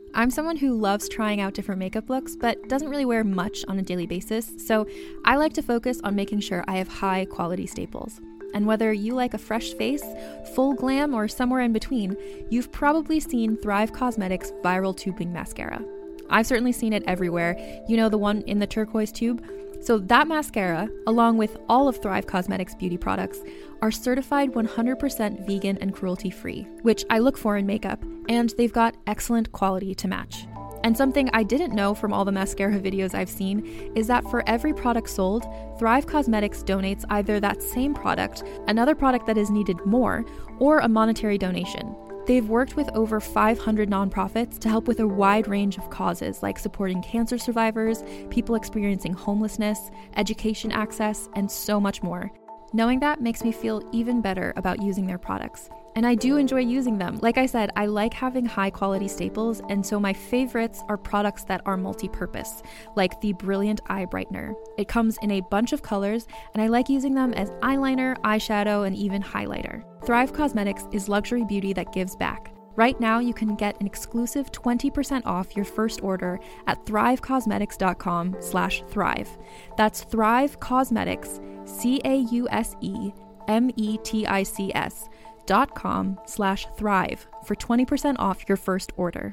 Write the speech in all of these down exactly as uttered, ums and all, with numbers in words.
I'm someone who loves trying out different makeup looks, but doesn't really wear much on a daily basis, so I like to focus on making sure I have high quality staples. And whether you like a fresh face, full glam, or somewhere in between, you've probably seen Thrive Causemetics Viral Tubing Mascara. I've certainly seen it everywhere. You know, the one in the turquoise tube? So that mascara, along with all of Thrive Causemetics beauty products, are certified one hundred percent vegan and cruelty-free, which I look for in makeup, and they've got excellent quality to match. And something I didn't know from all the mascara videos I've seen is that for every product sold, Thrive Causemetics donates either that same product, another product that is needed more, or a monetary donation. They've worked with over five hundred nonprofits to help with a wide range of causes like supporting cancer survivors, people experiencing homelessness, education access, and so much more. Knowing that makes me feel even better about using their products. And I do enjoy using them. Like I said, I like having high quality staples, and so my favorites are products that are multi-purpose, like the Brilliant Eye Brightener. It comes in a bunch of colors, and I like using them as eyeliner, eyeshadow, and even highlighter. Thrive Causemetics is luxury beauty that gives back. Right now, you can get an exclusive twenty percent off your first order at thrivecausemetics.com slash thrive. That's Thrive Causemetics, C A U S E M E T I C S dot com slash thrive for twenty percent off your first order.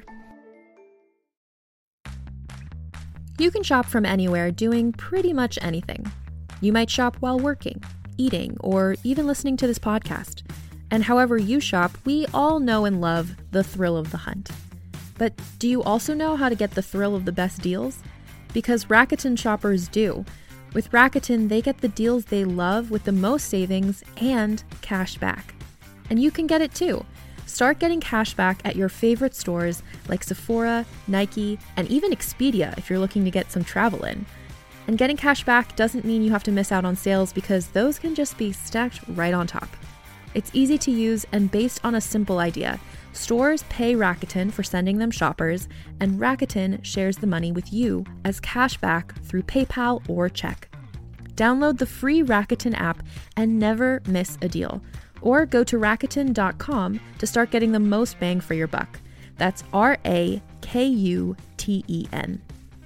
You can shop from anywhere doing pretty much anything. You might shop while working, eating, or even listening to this podcast. And however you shop, we all know and love the thrill of the hunt. But do you also know how to get the thrill of the best deals? Because Rakuten shoppers do. With Rakuten, they get the deals they love with the most savings and cash back. And you can get it too. Start getting cash back at your favorite stores like Sephora, Nike, and even Expedia if you're looking to get some travel in. And getting cash back doesn't mean you have to miss out on sales, because those can just be stacked right on top. It's easy to use and based on a simple idea. Stores pay Rakuten for sending them shoppers, and Rakuten shares the money with you as cash back through PayPal or check. Download the free Rakuten app and never miss a deal. Or go to Rakuten dot com to start getting the most bang for your buck. That's R A K U T E N.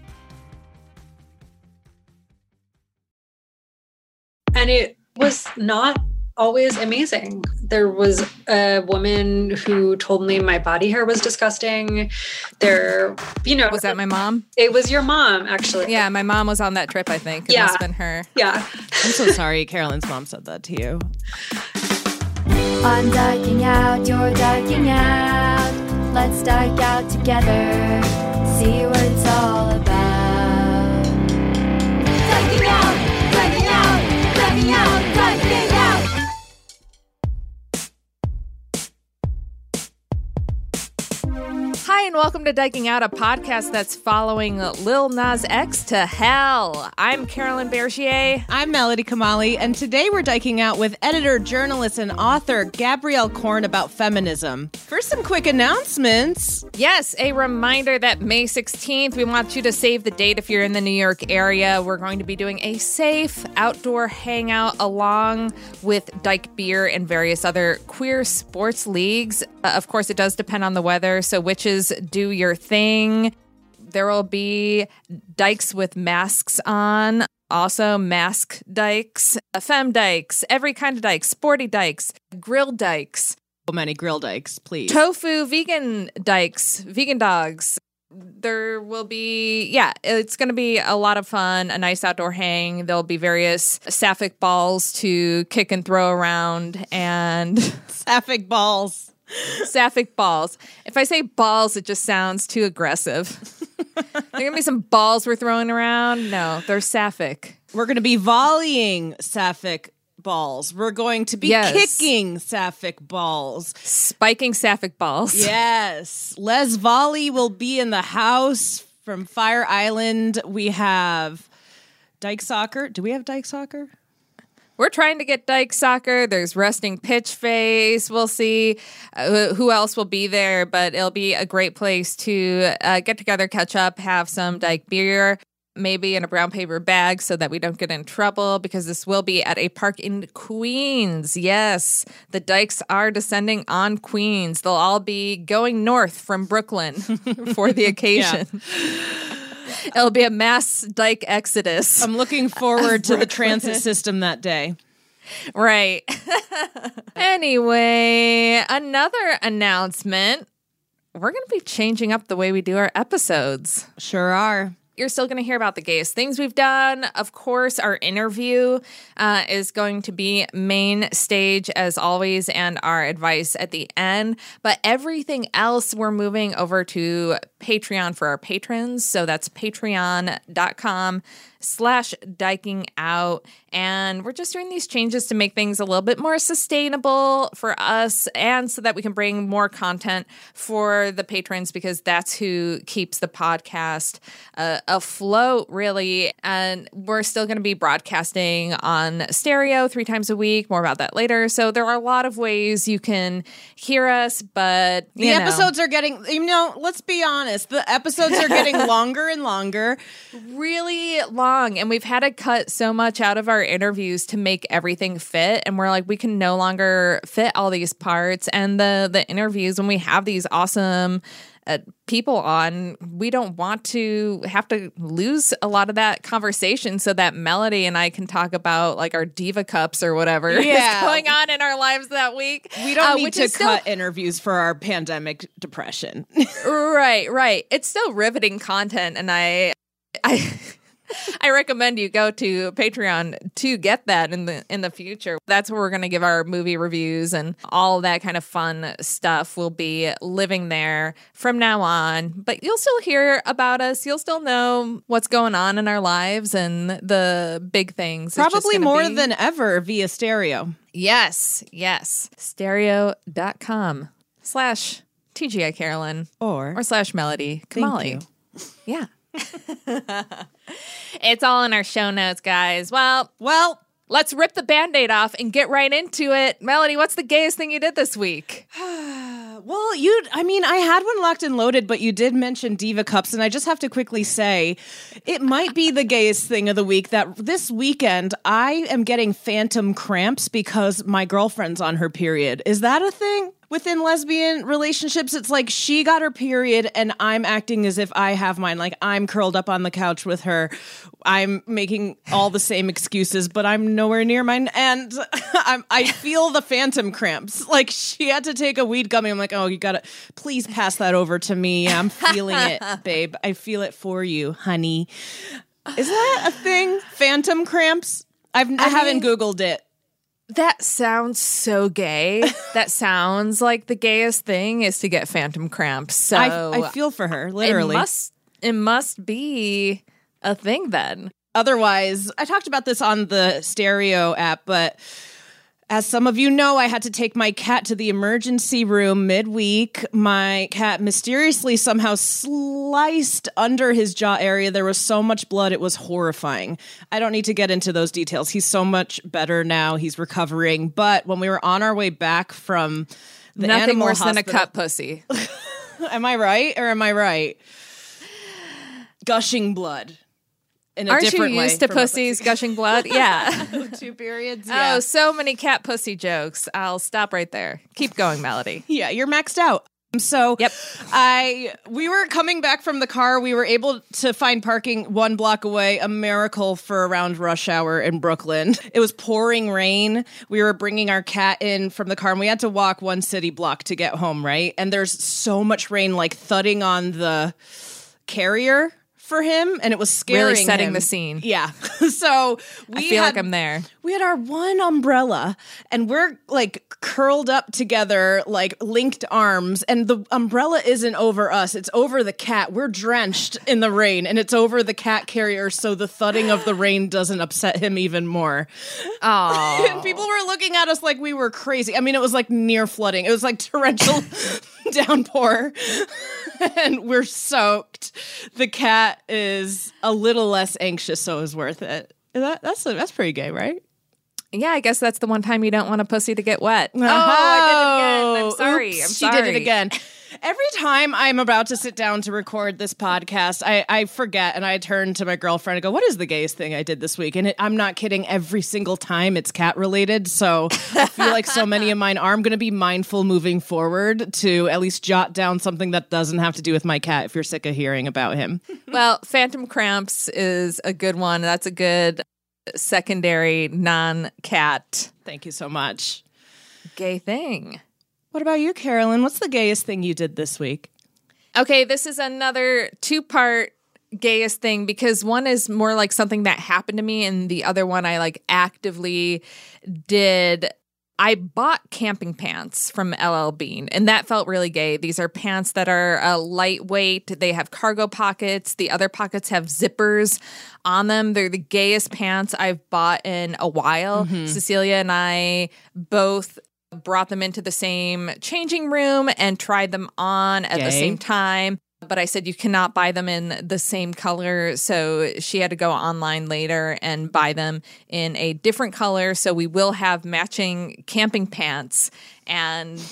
And it was not always amazing. There was a woman who told me my body hair was disgusting. There, you know. Was that my mom? It was your mom, actually. Yeah, my mom was on that trip, I think. It yeah. must have been her. Yeah. I'm so sorry Carolyn's mom said that to you. I'm dyking out, you're dyking out. Let's dyke out together. See what it's all about. Dyking out, dyking out, dyking out, dyking out. Hi, and welcome to Dyking Out, a podcast that's following Lil Nas X to hell. I'm Carolyn Bergier. I'm Melody Kamali, and today we're dyking out with editor, journalist, and author Gabrielle Korn about feminism. First, some quick announcements. Yes, a reminder that May sixteenth, we want you to save the date if you're in the New York area. We're going to be doing a safe outdoor hangout along with Dyke Beer and various other queer sports leagues. Uh, of course, it does depend on the weather, so witches, do your thing. There will be dykes with masks on, also mask dykes, femme dykes, every kind of dykes, sporty dykes, grill dykes. So many grill dykes, please. Tofu vegan dykes, vegan dogs. There will be, yeah, it's going to be a lot of fun, a nice outdoor hang. There'll be various sapphic balls to kick and throw around, and sapphic balls. Sapphic balls. If I say balls, it just sounds too aggressive. There going to be some balls we're throwing around? No, they're sapphic. We're going to be volleying sapphic balls. We're going to be yes. kicking sapphic balls. Spiking sapphic balls. Yes. Les Volley will be in the house from Fire Island. We have Dyke Soccer. Do we have Dyke Soccer? We're trying to get Dyke Soccer. There's Resting Pitch Face. We'll see uh, who else will be there, but it'll be a great place to uh, get together, catch up, have some Dyke beer. maybe in a brown paper bag so that we don't get in trouble, because this will be at a park in Queens. Yes, the Dykes are descending on Queens. They'll all be going north from Brooklyn for the occasion. It'll be a mass Dyke exodus. I'm looking forward to the transit system that day. Right. Anyway, another announcement. We're going to be changing up the way we do our episodes. Sure are. You're still going to hear about the gayest things we've done. Of course, our interview uh, is going to be main stage as always, and our advice at the end. But everything else, we're moving over to Patreon for our patrons. So that's patreon.com slash diking out. And we're just doing these changes to make things a little bit more sustainable for us, and so that we can bring more content for the patrons, because that's who keeps the podcast uh, afloat, really. And we're still going to be broadcasting on stereo three times a week. More about that later. So there are a lot of ways you can hear us, but the you know. episodes are getting, you know, let's be honest, the episodes are getting longer and longer. Really long. And we've had to cut so much out of our interviews to make everything fit. And we're like, we can no longer fit all these parts. And the the interviews, when we have these awesome uh, people on, we don't want to have to lose a lot of that conversation so that Melody and I can talk about like our diva cups or whatever Yeah. is going on in our lives that week. We don't uh, need which to is still- cut interviews for our pandemic depression. Right, right. It's still riveting content, and I I I recommend you go to Patreon to get that in the in the future. That's where we're going to give our movie reviews, and all that kind of fun stuff will be living there from now on. But you'll still hear about us. You'll still know what's going on in our lives and the big things. It's just Probably gonna more be- than ever via stereo. Yes, yes. Stereo.com slash TGI Carolyn Or, or slash Melody Thank Kamali. you. Yeah. It's all in our show notes, guys. Well, Well, let's rip the Band-Aid off and get right into it. Melody, what's the gayest thing you did this week? well, you, I mean, I had one locked and loaded, but you did mention Diva Cups, and I just have to quickly say, it might be the gayest thing of the week that this weekend I am getting phantom cramps because my girlfriend's on her period. Is that a thing? Within lesbian relationships, it's like she got her period and I'm acting as if I have mine. Like I'm curled up on the couch with her. I'm making all the same excuses, but I'm nowhere near mine. And I'm, I feel the phantom cramps. Like she had to take a weed gummy. I'm like, oh, you gotta, please pass that over to me. I'm feeling it, babe. I feel it for you, honey. Is that a thing? Phantom cramps? I've, I, I haven't mean- Googled it. That sounds so gay. That sounds like the gayest thing is to get phantom cramps. So I, I feel for her, literally. It must, it must be a thing then. Otherwise, I talked about this on the Stereo app, but as some of you know, I had to take my cat to the emergency room midweek. My cat mysteriously somehow sliced under his jaw area. There was so much blood, it was horrifying. I don't need to get into those details. He's so much better now. He's recovering. But when we were on our way back from the Nothing animal worse hospital, than a cut pussy. Am I right or am I right? Gushing blood. In a Aren't you different way used to from a pussies pussy. gushing blood? Yeah. Two periods. Yeah. Oh, so many cat pussy jokes. I'll stop right there. Keep going, Melody. Yeah, you're maxed out. So Yep. I we were coming back from the car. We were able to find parking one block away, a miracle for around rush hour in Brooklyn. It was pouring rain. We were bringing our cat in from the car, and we had to walk one city block to get home, right? And there's so much rain, like thudding on the carrier for him, and it was scaring Really setting him. the scene. Yeah. So we I feel had, like I'm there. We had our one umbrella, and we're like curled up together, like linked arms, and the umbrella isn't over us, it's over the cat. We're drenched in the rain, and it's over the cat carrier, so the thudding of the rain doesn't upset him even more. Oh. And people were looking at us like we were crazy. I mean, it was like near flooding. It was like torrential downpour, and we're soaked. The cat is a little less anxious, so it was worth it. That, that's that's pretty gay, right? Yeah, I guess that's the one time you don't want a pussy to get wet. Oh, I did it again. I'm sorry. Oops, I'm she sorry. did it again. Every time I'm about to sit down to record this podcast, I, I forget and I turn to my girlfriend and go, what is the gayest thing I did this week? And it, I'm not kidding. Every single time it's cat related. So I feel like so many of mine are. I'm going to be mindful moving forward to at least jot down something that doesn't have to do with my cat if you're sick of hearing about him. Well, phantom cramps is a good one. That's a good secondary non-cat Thank you so much. gay thing. What about you, Carolyn? What's the gayest thing you did this week? Okay, this is another two-part gayest thing because one is more like something that happened to me and the other one I like actively did. I bought camping pants from L L Bean and that felt really gay. These are pants that are uh, lightweight. They have cargo pockets. The other pockets have zippers on them. They're the gayest pants I've bought in a while. Mm-hmm. Cecilia and I both brought them into the same changing room and tried them on at Gay. the same time. But I said you cannot buy them in the same color. So she had to go online later and buy them in a different color. So we will have matching camping pants. And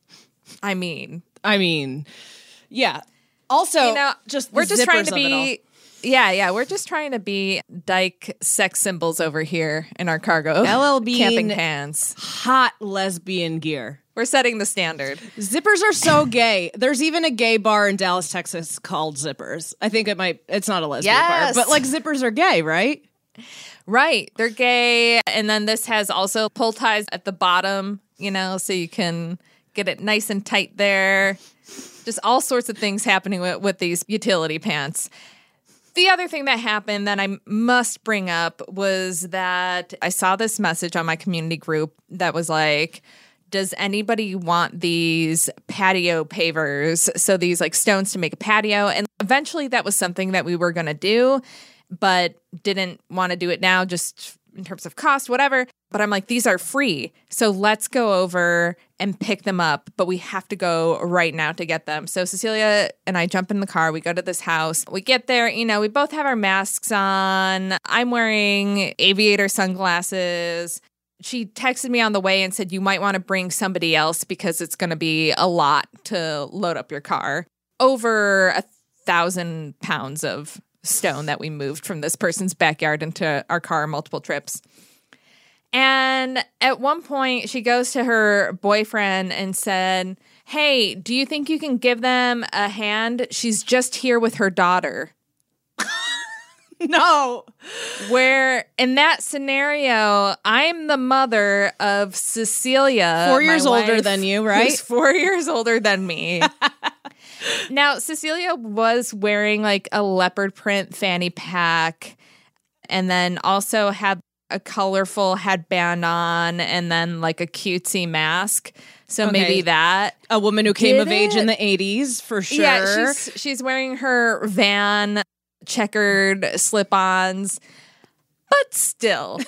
I mean, I mean, yeah. Also, you know, just we're the just trying zippers to of it all. be. Yeah, yeah, we're just trying to be dyke sex symbols over here in our cargo L L Bean camping pants. Hot lesbian gear. We're setting the standard. Zippers are so gay. There's even a gay bar in Dallas, Texas called Zippers. I think it might, it's not a lesbian Yes. bar, but like zippers are gay, right? Right. They're gay. And then this has also pull ties at the bottom, you know, so you can get it nice and tight there. Just all sorts of things happening with, with these utility pants. The other thing that happened that I must bring up was that I saw this message on my community group that was like, does anybody want these patio pavers? So these like stones to make a patio. And eventually that was something that we were going to do, but didn't want to do it now just in terms of cost, whatever. But I'm like, these are free. So let's go over and pick them up. But we have to go right now to get them. So Cecilia and I jump in the car. We go to this house. We get there. You know, we both have our masks on. I'm wearing aviator sunglasses. She texted me on the way and said, you might want to bring somebody else because it's going to be a lot to load up your car. Over a thousand pounds of stone that we moved from this person's backyard into our car multiple trips. And at one point, she goes to her boyfriend and said, hey, do you think you can give them a hand? She's just here with her daughter. No. Where in that scenario, I'm the mother of Cecilia. Four years my older wife, than you, right? Who's four years older than me. Now, Cecilia was wearing like a leopard print fanny pack and then also had a colorful headband on and then like a cutesy mask. So Okay. maybe that. A woman who came Did of age it? in the eighties, for sure. Yeah, she's she's wearing her Van checkered slip-ons, but still.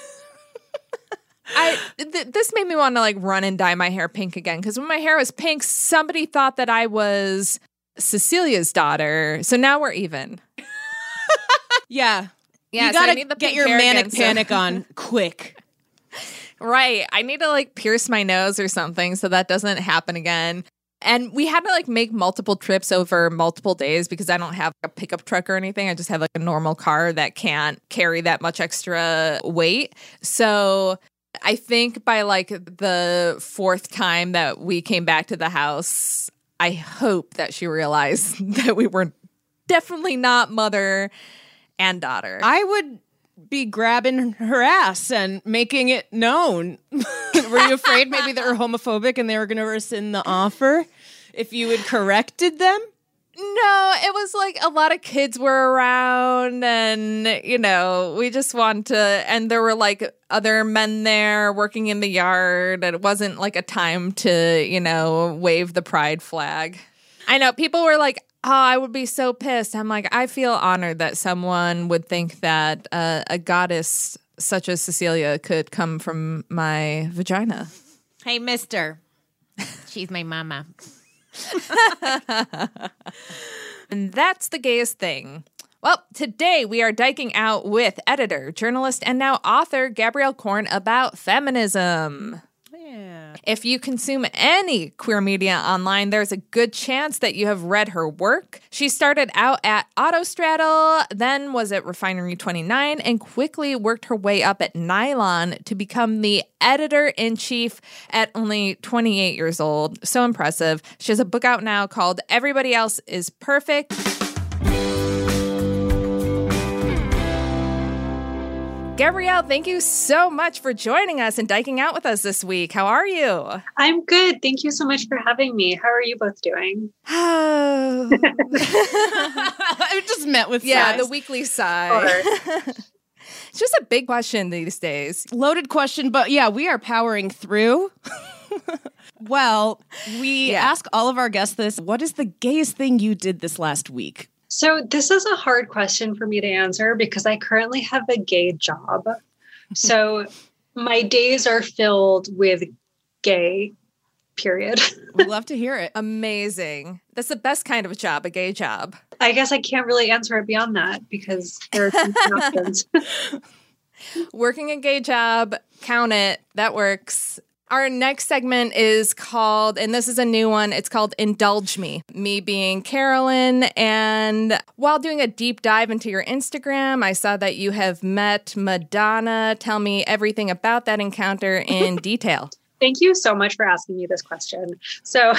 I th- this made me want to like run and dye my hair pink again because when my hair was pink, somebody thought that I was Cecilia's daughter. So now we're even. yeah. Yeah, You so I gotta need the get pink your hair manic again, so- panic on quick. Right. I need to like pierce my nose or something so that doesn't happen again. And we had to like make multiple trips over multiple days because I don't have a pickup truck or anything. I just have like a normal car that can't carry that much extra weight. So I think by like the fourth time that we came back to the house, I hope that she realized that we were definitely not mother and daughter. I would be grabbing her ass and making it known. Were you afraid maybe they were homophobic and they were going to rescind the offer if you had corrected them? No, it was like a lot of kids were around and, you know, we just wanted to, and there were like other men there working in the yard and it wasn't like a time to, you know, wave the pride flag. I know people were like, oh, I would be so pissed. I'm like, I feel honored that someone would think that uh, a goddess such as Cecilia could come from my vagina. Hey, mister. She's my mama. And that's the gayest thing. Well, today we are diking out with editor, journalist, and now author Gabrielle Korn about feminism. Yeah. If you consume any queer media online, there's a good chance that you have read her work. She started out at Autostraddle, then was at Refinery twenty-nine, and quickly worked her way up at Nylon to become the editor-in-chief at only twenty-eight years old. So impressive. She has a book out now called Everybody Else is Perfect. Gabrielle, thank you so much for joining us and diking out with us this week. How are you? I'm good. Thank you so much for having me. How are you both doing? I just met with Yeah, sighs. the weekly sigh. It's just a big question these days. Loaded question, but yeah, we are powering through. Well, we Yeah. ask all of our guests this. What is the gayest thing you did this last week? So this is a hard question for me to answer because I currently have a gay job. So my days are filled with gay, period. We'd love to hear it. Amazing. That's the best kind of a job, a gay job. I guess I can't really answer it beyond that because there are some options. Working a gay job, count it. That works. Our next segment is called, and this is a new one, it's called Indulge Me. Me being Carolyn, and while doing a deep dive into your Instagram, I saw that you have met Madonna. Tell me everything about that encounter in detail. Thank you so much for asking me this question. So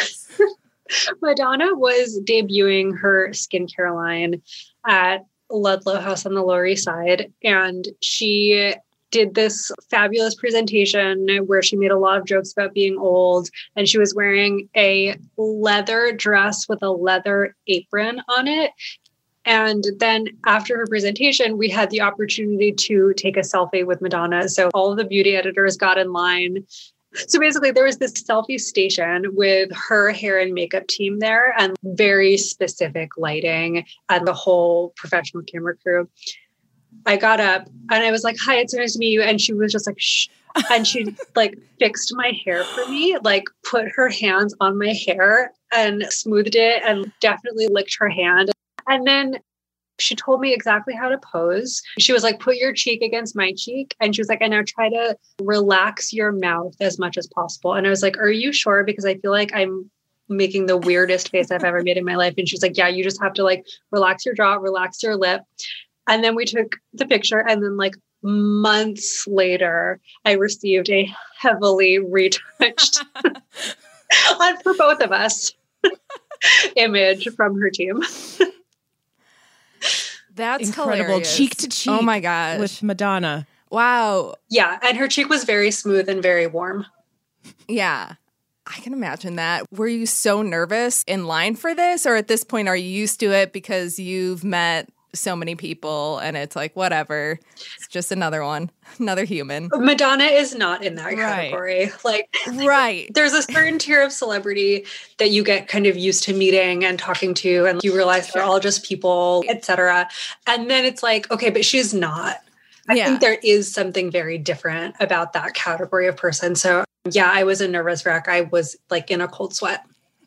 Madonna was debuting her skincare line at Ludlow House on the Lower East Side, and she did this fabulous presentation where she made a lot of jokes about being old, and she was wearing a leather dress with a leather apron on it. And then after her presentation, we had the opportunity to take a selfie with Madonna. So all of the beauty editors got in line. So basically there was this selfie station with her hair and makeup team there and very specific lighting and the whole professional camera crew. I got up and I was like, hi, it's nice to meet you. And she was just like, shh. And she like fixed my hair for me, like put her hands on my hair and smoothed it and definitely licked her hand. And then she told me exactly how to pose. She was like, put your cheek against my cheek. And she was like, and now try to relax your mouth as much as possible. And I was like, are you sure? Because I feel like I'm making the weirdest face I've ever made in my life. And she's like, yeah, you just have to like relax your jaw, relax your lip. And then we took the picture, and then like months later, I received a heavily retouched on for both of us image from her team. That's Incredible. hilarious. Cheek to cheek. Oh my gosh. With Madonna. Wow. Yeah, and her cheek was very smooth and very warm. Yeah. I can imagine that. Were you so nervous in line for this? Or at this point, are you used to it because you've met so many people and it's like, whatever, it's just another one, another human. Madonna is not in that Right. category. Like, Right. there's a certain tier of celebrity that you get kind of used to meeting and talking to, and you realize they're all just people, et cetera. And then it's like, okay, but she's not. I Yeah. think there is something very different about that category of person. So yeah, I was a nervous wreck. I was like in a cold sweat.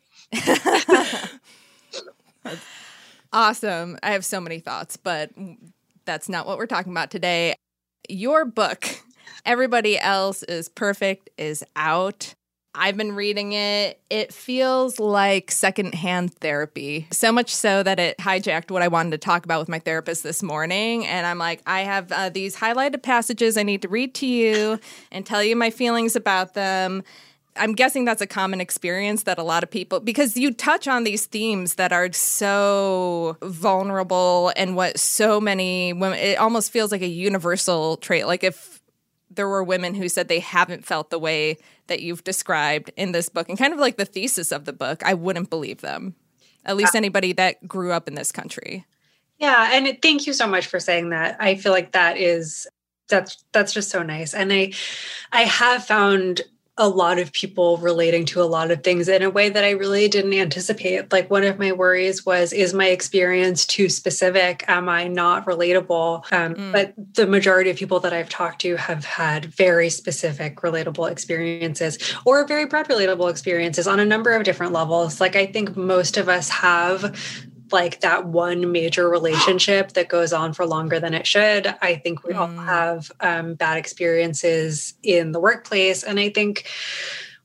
Awesome. I have so many thoughts, but that's not what we're talking about today. Your book, Everybody Else is Perfect, is out. I've been reading it. It feels like secondhand therapy, so much so that it hijacked what I wanted to talk about with my therapist this morning. And I'm like, I have uh, these highlighted passages I need to read to you and tell you my feelings about them. I'm guessing that's a common experience that a lot of people, because you touch on these themes that are so vulnerable and what so many women, it almost feels like a universal trait. Like if there were women who said they haven't felt the way that you've described in this book and kind of like the thesis of the book, I wouldn't believe them. At least anybody that grew up in this country. Yeah. And it, thank you so much for saying that. I feel like that is, that's, that's just so nice. And I, I have found a lot of people relating to a lot of things in a way that I really didn't anticipate. Like one of my worries was, is my experience too specific? Am I not relatable? Um, mm. But the majority of people that I've talked to have had very specific relatable experiences or very broad relatable experiences on a number of different levels. Like I think most of us have like that one major relationship that goes on for longer than it should. I think we mm. all have um, bad experiences in the workplace. And I think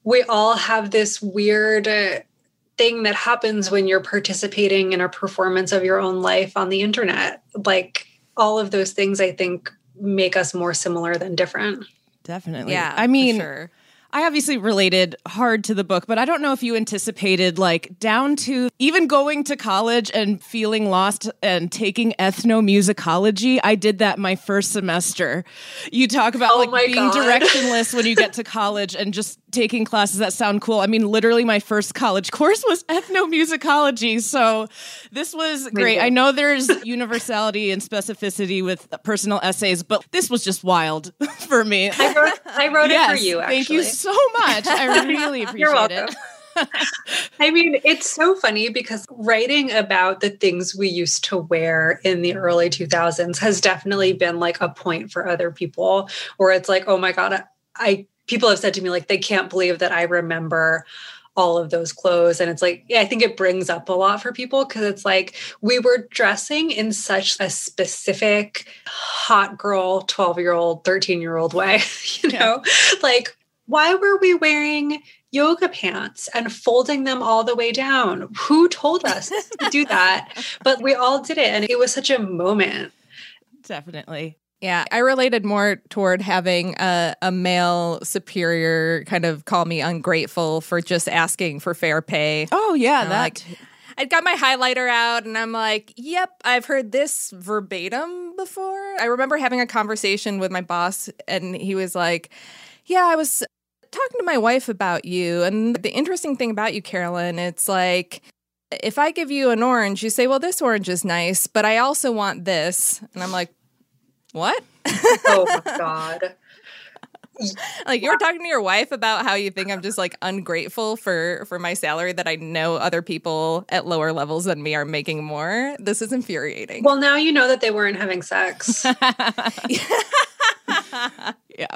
we all have this weird uh, thing that happens when you're participating in a performance of your own life on the internet. Like all of those things, I think, make us more similar than different. Definitely. Yeah, I mean, for sure. I obviously related hard to the book, but I don't know if you anticipated, like, down to even going to college and feeling lost and taking ethnomusicology. I did that my first semester. You talk about, Oh like, my being God. directionless when you get to college and just taking classes that sound cool. I mean, literally my first college course was ethnomusicology. So this was great. Amazing. I know there's universality and specificity with personal essays, but this was just wild for me. I wrote, I wrote Yes, it for you, actually. thank you so much. I really appreciate You're welcome. it. I mean, it's so funny because writing about the things we used to wear in the early two thousands has definitely been like a point for other people where it's like, oh my God, I people have said to me, like, they can't believe that I remember all of those clothes. And it's like, yeah, I think it brings up a lot for people because it's like we were dressing in such a specific hot girl, twelve-year-old, thirteen-year-old way, you know, yeah. Like, why were we wearing yoga pants and folding them all the way down? Who told us to do that? But we all did it. And it was such a moment. Definitely. Yeah, I related more toward having a, a male superior kind of call me ungrateful for just asking for fair pay. Oh, yeah, And that. like, I'd got my highlighter out and I'm like, yep, I've heard this verbatim before. I remember having a conversation with my boss and he was like, yeah, I was talking to my wife about you. And the interesting thing about you, Carolyn, it's like, if I give you an orange, you say, well, this orange is nice, but I also want this. And I'm like, what? Oh my God. Like, you were talking to your wife about how you think I'm just like ungrateful for for my salary that I know other people at lower levels than me are making more. This is infuriating. Well, now you know that they weren't having sex. Yeah.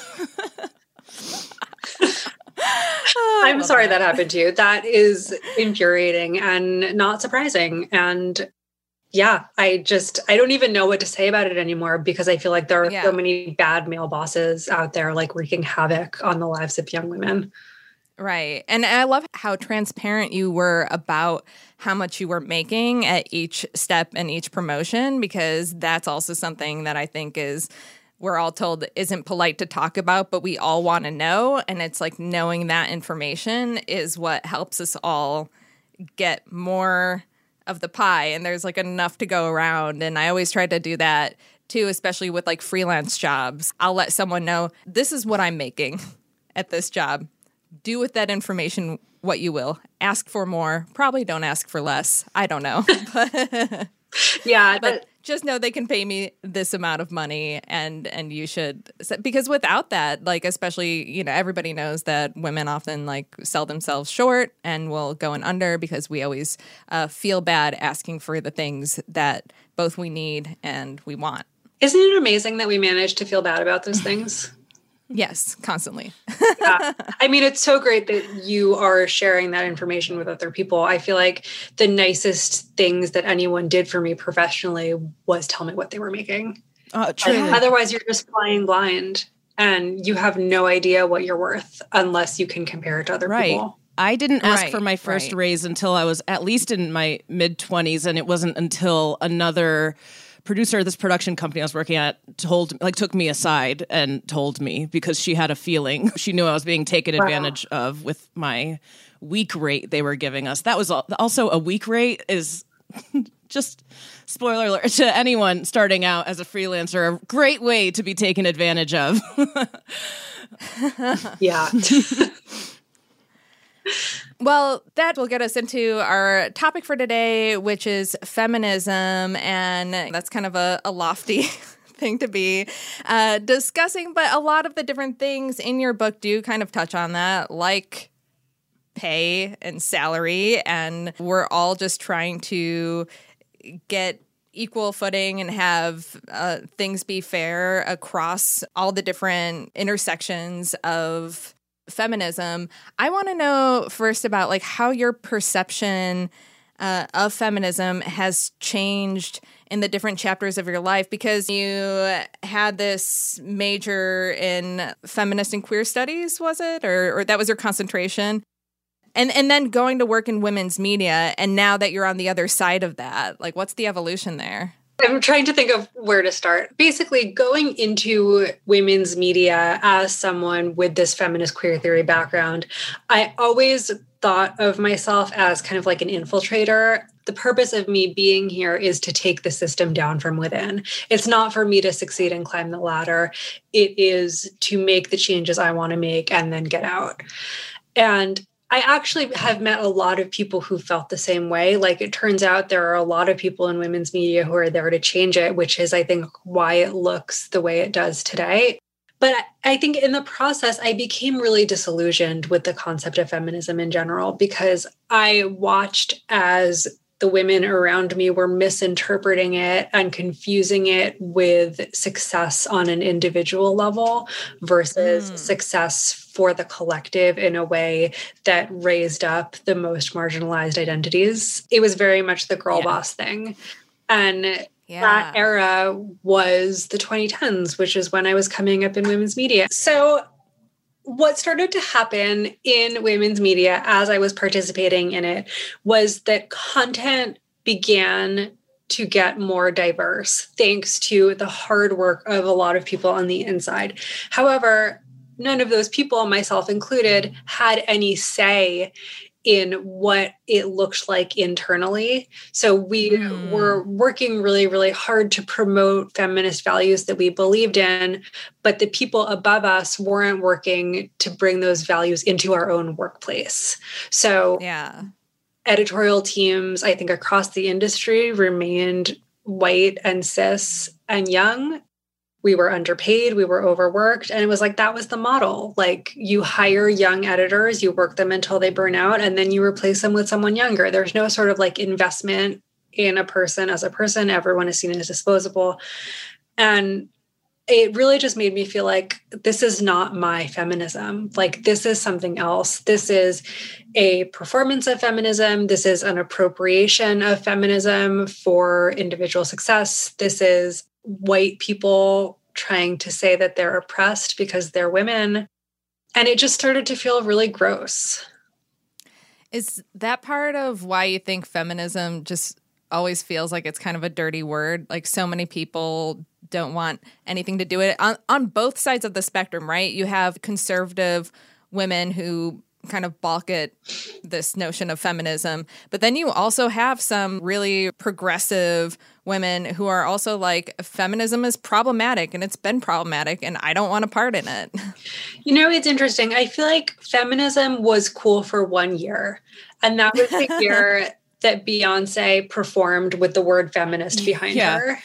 I'm sorry that. that happened to you. That is infuriating and not surprising. And yeah, I just, I don't even know what to say about it anymore because I feel like there are Yeah. so many bad male bosses out there like wreaking havoc on the lives of young women. Right. And I love how transparent you were about how much you were making at each step and each promotion, because that's also something that I think is, we're all told isn't polite to talk about, but we all want to know. And it's like knowing that information is what helps us all get more of the pie, and there's like enough to go around. And I always try to do that too, especially with like freelance jobs. I'll let someone know, this is what I'm making at this job. Do with that information what you will. Ask for more. Probably don't ask for less. I don't know. but Yeah. but That, just know they can pay me this amount of money, and and you should, because without that, like, especially, you know, everybody knows that women often like sell themselves short and will go and under because we always uh, feel bad asking for the things that both we need and we want. isn't it amazing that we managed to feel bad about those things? Yes, constantly. Yeah. I mean, it's so great that you are sharing that information with other people. I feel like the nicest things that anyone did for me professionally was tell me what they were making. Uh, truly. Like, otherwise, you're just flying blind and you have no idea what you're worth unless you can compare it to other Right. people. I didn't ask Right, for my first right. raise until I was at least in my mid-twenties, and it wasn't until another producer of this production company I was working at told, like, took me aside and told me, because she had a feeling. She knew I was being taken Wow. advantage of with my week rate they were giving us. That was al- also a week rate is just, spoiler alert to anyone starting out as a freelancer, a great way to be taken advantage of. Yeah. Well, that will get us into our topic for today, which is feminism. And that's kind of a, a lofty thing to be uh, discussing. But a lot of the different things in your book do kind of touch on that, like pay and salary. And we're all just trying to get equal footing and have uh, things be fair across all the different intersections of feminism. I want to know first about like how your perception uh, of feminism has changed in the different chapters of your life? Because you had this major in feminist and queer studies, was it? Or, or that was your concentration? And and then going to work in women's media, and now that you're on the other side of that, like, what's the evolution there? I'm trying to think of where to start. Basically, going into women's media as someone with this feminist queer theory background, I always thought of myself as kind of like an infiltrator. The purpose of me being here is to take the system down from within. It's not for me to succeed and climb the ladder. It is to make the changes I want to make and then get out. And I actually have met a lot of people who felt the same way. Like, it turns out there are a lot of people in women's media who are there to change it, which is, I think, why it looks the way it does today. But I think in the process, I became really disillusioned with the concept of feminism in general, because I watched as the women around me were misinterpreting it and confusing it with success on an individual level versus mm. success for the collective in a way that raised up the most marginalized identities. It was very much the girl yeah. boss thing. And yeah. that era was the twenty tens, which is when I was coming up in women's media. So what started to happen in women's media as I was participating in it was that content began to get more diverse, thanks to the hard work of a lot of people on the inside. However, none of those people, myself included, had any say in what it looked like internally. So we mm. were working really, really hard to promote feminist values that we believed in, but the people above us weren't working to bring those values into our own workplace. So yeah. editorial teams, I think, across the industry remained white and cis and young. We were underpaid, we were overworked, and it was like, that was the model. Like, you hire young editors, you work them until they burn out, and then you replace them with someone younger. There's no sort of like investment in a person as a person. Everyone is seen as disposable. And it really just made me feel like this is not my feminism. Like, this is something else. This is a performance of feminism. This is an appropriation of feminism for individual success. This is white people trying to say that they're oppressed because they're women. And it just started to feel really gross. Is that part of why you think feminism just always feels like it's kind of a dirty word? Like, so many people don't want anything to do with it on, on both sides of the spectrum, right? You have conservative women who kind of balk at this notion of feminism, but then you also have some really progressive women who are also like, feminism is problematic and it's been problematic and I don't want a part in it. You know, it's interesting. I feel like feminism was cool for one year, and that was the year that Beyonce performed with the word feminist behind yeah. her.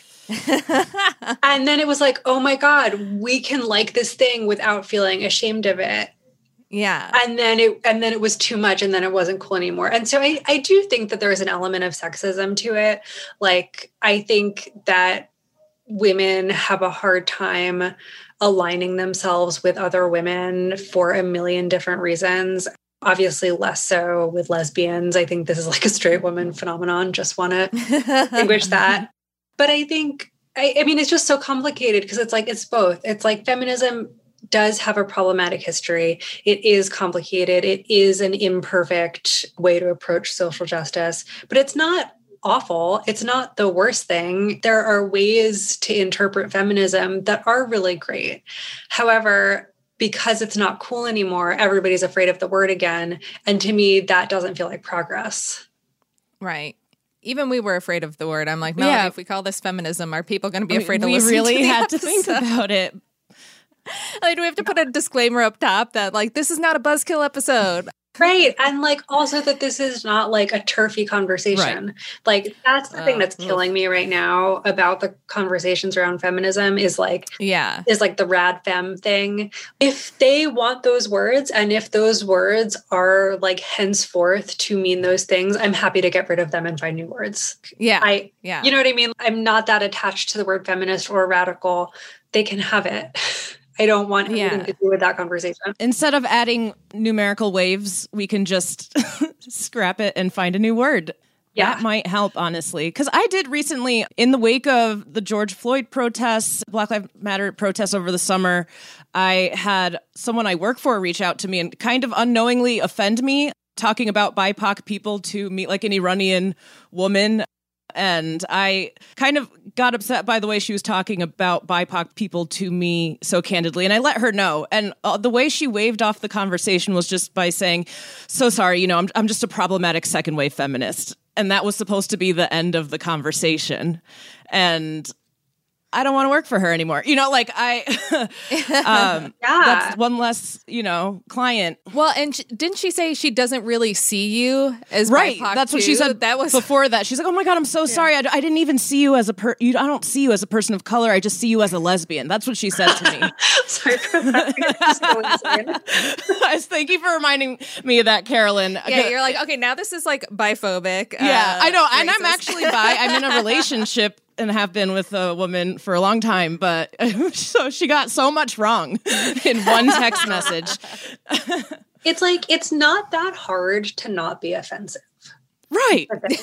And then it was like, oh my God, we can like this thing without feeling ashamed of it. Yeah. And then it and then it was too much, and then it wasn't cool anymore. And so I, I do think that there's an element of sexism to it. Like, I think that women have a hard time aligning themselves with other women for a million different reasons. Obviously less so with lesbians. I think this is like a straight woman phenomenon. Just want to distinguish that. But I think, I, I mean, it's just so complicated because it's like, it's both. It's like feminism does have a problematic history. It is complicated. It is an imperfect way to approach social justice, but it's not awful. It's not the worst thing. There are ways to interpret feminism that are really great. However, because it's not cool anymore, everybody's afraid of the word again. And to me, that doesn't feel like progress. Right. Even we were afraid of the word. I'm like, Melody, yeah. if we call this feminism, are people going to be afraid I mean, to listen really to the had episode? to think about it. Like, do we have to put a disclaimer up top that, like, this is not a buzzkill episode? Right. And like also that this is not like a turfy conversation. Right. Like that's the uh, thing that's killing me right now about the conversations around feminism is like, yeah, is like the rad femme thing. If they want those words and if those words are like henceforth to mean those things, I'm happy to get rid of them and find new words. Yeah. I, yeah. You know what I mean? I'm not that attached to the word feminist or radical. They can have it. I don't want anything yeah. to do with that conversation. Instead of adding numerical waves, we can just scrap it and find a new word. Yeah. That might help, honestly. Because I did recently, in the wake of the George Floyd protests, Black Lives Matter protests over the summer, I had someone I work for reach out to me and kind of unknowingly offend me, talking about B I P O C people to meet like an Iranian woman. And I kind of got upset by the way she was talking about B I P O C people to me so candidly. And I let her know. And uh, the way she waved off the conversation was just by saying, so sorry, you know, I'm, I'm just a problematic second wave feminist. And that was supposed to be the end of the conversation. And I don't want to work for her anymore. You know, like I, um, Yeah. that's one less, you know, client. Well, and sh- didn't she say she doesn't really see you as Right. B I P O C That's what she too? said That was before that. She's like, oh my God, I'm so sorry. I, d- I didn't even see you as a per, you, I don't see you as a person of color. I just see you as a lesbian. That's what she said to me. Sorry for that. It's so insane. I was, thank you for reminding me of that, Carolyn. Yeah, you're like, okay, now this is like biphobic. Yeah, uh, I know. And I'm racist. actually bi. I'm in a relationship and have been with a woman for a long time, but so she got so much wrong in one text message. It's like, it's not that hard to not be offensive. Right.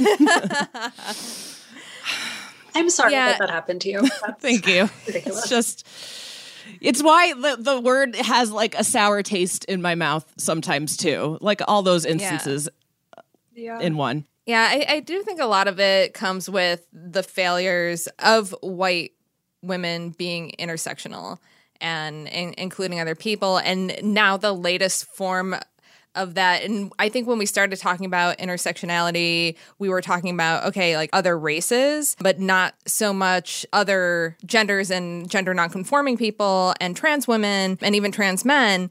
I'm sorry Yeah. that that happened to you. That's Thank you. ridiculous. It's just, it's why the, the word has like a sour taste in my mouth sometimes too. Like all those instances Yeah. in one. Yeah, I, I do think a lot of it comes with the failures of white women being intersectional and, and including other people. And now the latest form of that. And I think when we started talking about intersectionality, we were talking about, okay, like other races, but not so much other genders and gender nonconforming people and trans women and even trans men.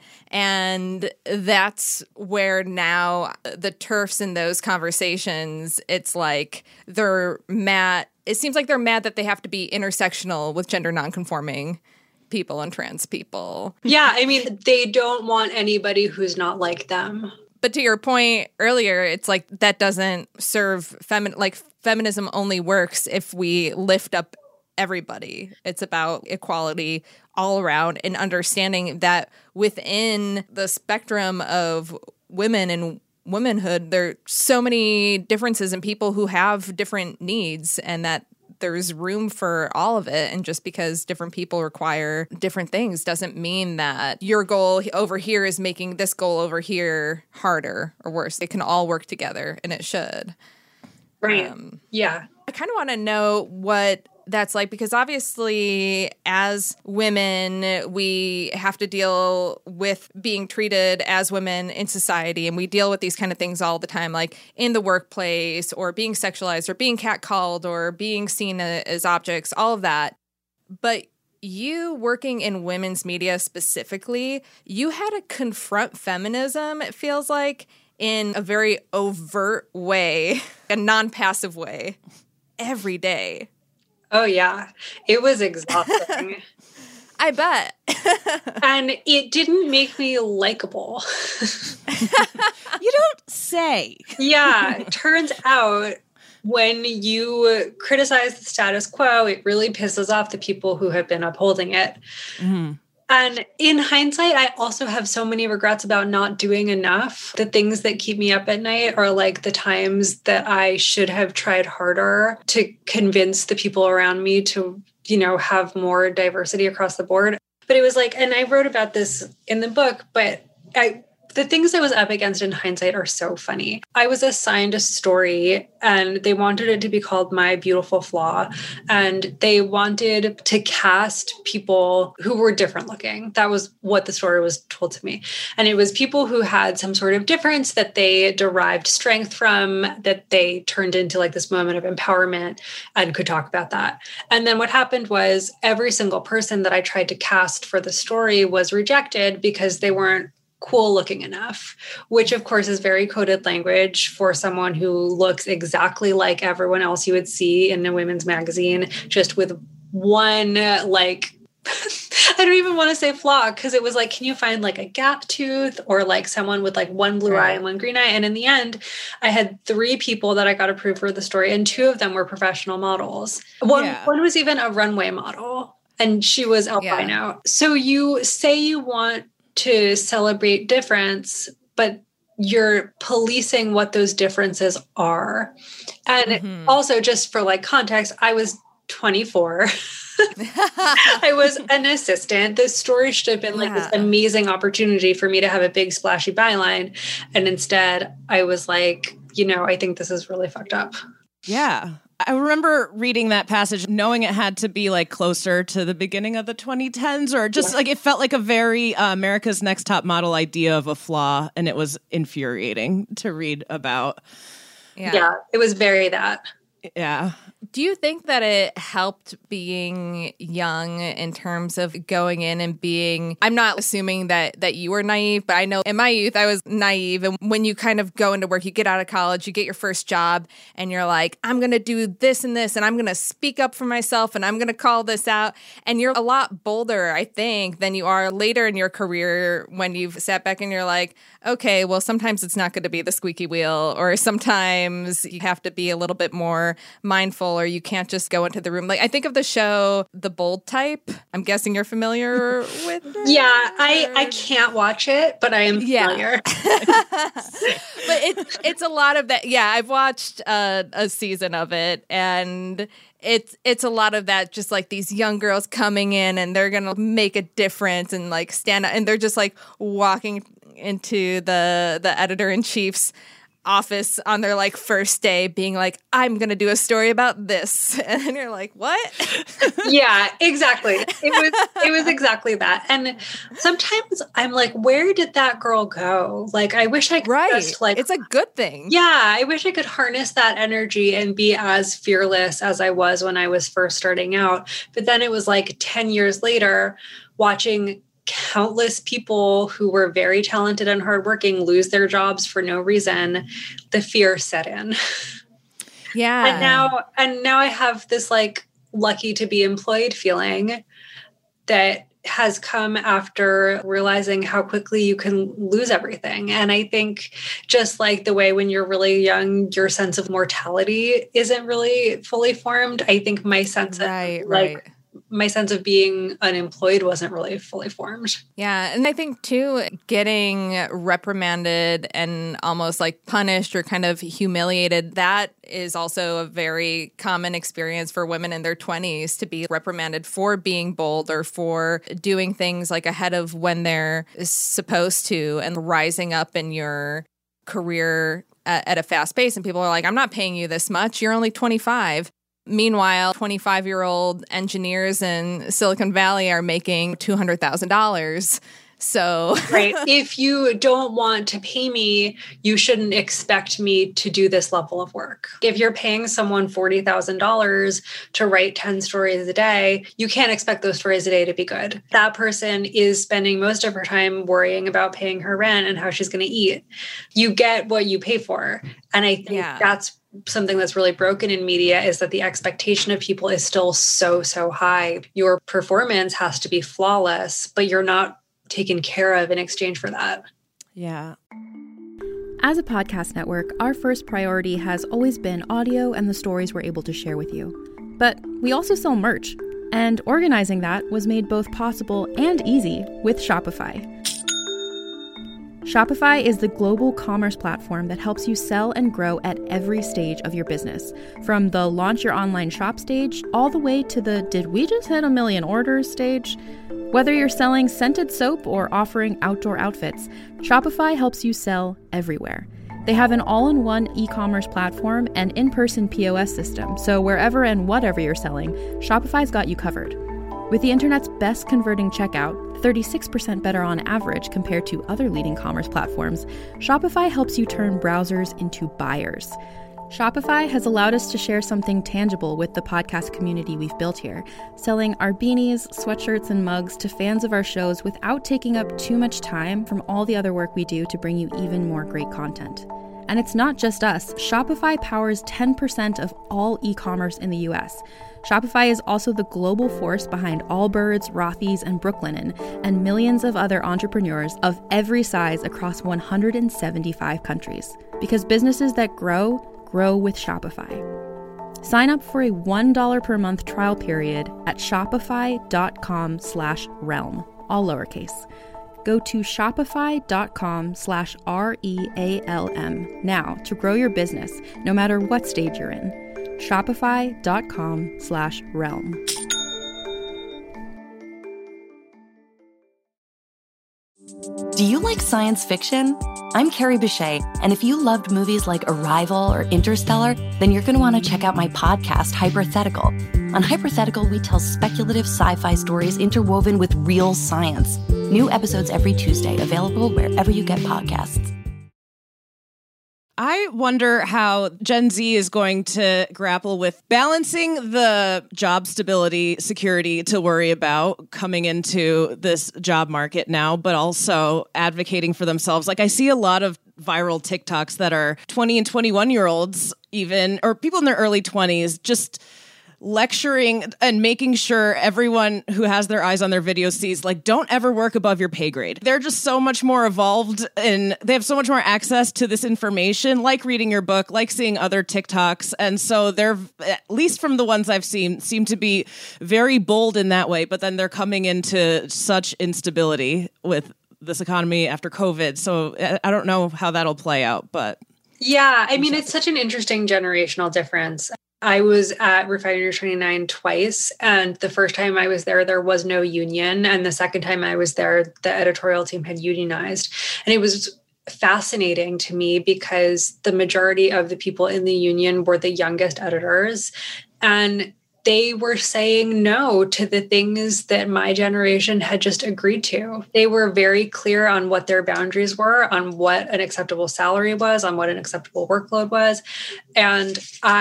And that's where now the TERFs in those conversations, it's like they're mad. It seems like they're mad that they have to be intersectional with gender nonconforming people and trans people. Yeah, I mean, they don't want anybody who's not like them. But to your point earlier, it's like that doesn't serve femin like feminism only works if we lift up everybody. It's about equality all around and understanding that within the spectrum of women and womanhood, there are so many differences in people who have different needs, and that there's room for all of it. And just because different people require different things doesn't mean that your goal over here is making this goal over here harder or worse. They can all work together, and it should. Right. Um, Yeah. I kind of want to know what that's like, because obviously as women, we have to deal with being treated as women in society, and we deal with these kind of things all the time, like in the workplace or being sexualized or being catcalled or being seen as objects, all of that. But you working in women's media specifically, you had to confront feminism, it feels like, in a very overt way, a non-passive way, every day. Oh, yeah. It was exhausting. I bet. And it didn't make me likable. You don't say. Yeah. It turns out when you criticize the status quo, it really pisses off the people who have been upholding it. Mm-hmm. And in hindsight, I also have so many regrets about not doing enough. The things that keep me up at night are like the times that I should have tried harder to convince the people around me to, you know, have more diversity across the board. But it was like, and I wrote about this in the book, but I, the things I was up against in hindsight are so funny. I was assigned a story and they wanted it to be called My Beautiful Flaw. And they wanted to cast people who were different looking. That was what the story was told to me. And it was people who had some sort of difference that they derived strength from, that they turned into like this moment of empowerment and could talk about that. And then what happened was every single person that I tried to cast for the story was rejected because they weren't cool looking enough, which of course is very coded language for someone who looks exactly like everyone else you would see in a women's magazine, just with one, like, I don't even want to say flaw, because it was like, can you find like a gap tooth or like someone with like one blue Right. eye and one green eye? And in the end, I had three people that I got approved for the story, and two of them were professional models. One, Yeah. one was even a runway model, and she was albino. Yeah. So you say you want to celebrate difference, but you're policing what those differences are. And mm-hmm. also, just for like context, I was twenty-four. I was an assistant. This story should have been like yeah. this amazing opportunity for me to have a big splashy byline. And instead I was like, you know, I think this is really fucked up. Yeah. I remember reading that passage, knowing it had to be like closer to the beginning of the twenty tens, or just yeah. like it felt like a very uh, America's Next Top Model idea of a flaw. And it was infuriating to read about. Yeah, yeah it was very that. Yeah. Do you think that it helped being young in terms of going in and being, I'm not assuming that that you were naive, but I know in my youth I was naive. And when you kind of go into work, you get out of college, you get your first job, and you're like, I'm going to do this and this, and I'm going to speak up for myself, and I'm going to call this out. And you're a lot bolder, I think, than you are later in your career when you've sat back and you're like, okay, well, sometimes it's not going to be the squeaky wheel, or sometimes you have to be a little bit more mindful, or you can't just go into the room. Like, I think of the show The Bold Type. I'm guessing you're familiar with it? Yeah, I, I can't watch it, but I am familiar. Yeah. But it, it's a lot of that. Yeah, I've watched uh, a season of it, and it's it's a lot of that, just like these young girls coming in and they're going to make a difference and like stand up, and they're just like walking into the the editor-in-chief's office on their like first day being like, I'm gonna do a story about this, and then you're like, what? Yeah, exactly. It was it was exactly that. And sometimes I'm like, where did that girl go? Like, I wish I could right. just like, it's a good thing. Yeah, I wish I could harness that energy and be as fearless as I was when I was first starting out. But then it was like ten years later, watching countless people who were very talented and hardworking lose their jobs for no reason, the fear set in. Yeah. And now, and now I have this like lucky to be employed feeling that has come after realizing how quickly you can lose everything. And I think just like the way when you're really young, your sense of mortality isn't really fully formed. I think my sense right, of right. like, my sense of being unemployed wasn't really fully formed. Yeah. And I think too, getting reprimanded and almost like punished or kind of humiliated, that is also a very common experience for women in their twenties, to be reprimanded for being bold or for doing things like ahead of when they're supposed to, and rising up in your career at a fast pace. And people are like, I'm not paying you this much. You're only twenty-five. Meanwhile, twenty-five-year-old engineers in Silicon Valley are making two hundred thousand dollars. So, right. If you don't want to pay me, you shouldn't expect me to do this level of work. If you're paying someone forty thousand dollars to write ten stories a day, you can't expect those stories a day to be good. That person is spending most of her time worrying about paying her rent and how she's going to eat. You get what you pay for. And I think yeah. that's something that's really broken in media, is that the expectation of people is still so, so high. Your performance has to be flawless, but you're not taken care of in exchange for that. Yeah. As a podcast network, our first priority has always been audio and the stories we're able to share with you. But we also sell merch, and organizing that was made both possible and easy with Shopify. Shopify is the global commerce platform that helps you sell and grow at every stage of your business, from the launch your online shop stage all the way to the did we just hit a million orders stage. Whether you're selling scented soap or offering outdoor outfits, Shopify helps you sell everywhere. They have an all-in-one e-commerce platform and in-person P O S system, so wherever and whatever you're selling, Shopify's got you covered. With the internet's best converting checkout, thirty-six percent better on average compared to other leading commerce platforms, Shopify helps you turn browsers into buyers. Shopify has allowed us to share something tangible with the podcast community we've built here, selling our beanies, sweatshirts, and mugs to fans of our shows without taking up too much time from all the other work we do to bring you even more great content. And it's not just us. Shopify powers ten percent of all e-commerce in the U S. Shopify is also the global force behind Allbirds, Rothy's, and Brooklinen, and millions of other entrepreneurs of every size across one hundred seventy-five countries. Because businesses that grow, grow with Shopify. Sign up for a one dollar per month trial period at shopify.com slash realm, all lowercase. Go to shopify.com slash R E A L M now to grow your business, no matter what stage you're in. Shopify.com slash realm. Do you like science fiction? I'm Carrie Bechet, and if you loved movies like Arrival or Interstellar, then you're going to want to check out my podcast, Hypothetical. On Hypothetical, we tell speculative sci-fi stories interwoven with real science. New episodes every Tuesday, available wherever you get podcasts. I wonder how Gen Z is going to grapple with balancing the job stability, security to worry about coming into this job market now, but also advocating for themselves. Like, I see a lot of viral TikToks that are twenty and twenty-one year olds even, or people in their early twenties, just lecturing and making sure everyone who has their eyes on their video sees, like, don't ever work above your pay grade. They're just so much more evolved and they have so much more access to this information, like reading your book, like seeing other TikToks. And so they're, at least from the ones I've seen, seem to be very bold in that way. But then they're coming into such instability with this economy after COVID. So I don't know how that'll play out, but. Yeah, I mean, it's such an interesting generational difference. I was at Refinery twenty-nine twice, and the first time I was there, there was no union. And the second time I was there, the editorial team had unionized. And it was fascinating to me because the majority of the people in the union were the youngest editors. And they were saying no to the things that my generation had just agreed to. They were very clear on what their boundaries were, on what an acceptable salary was, on what an acceptable workload was. And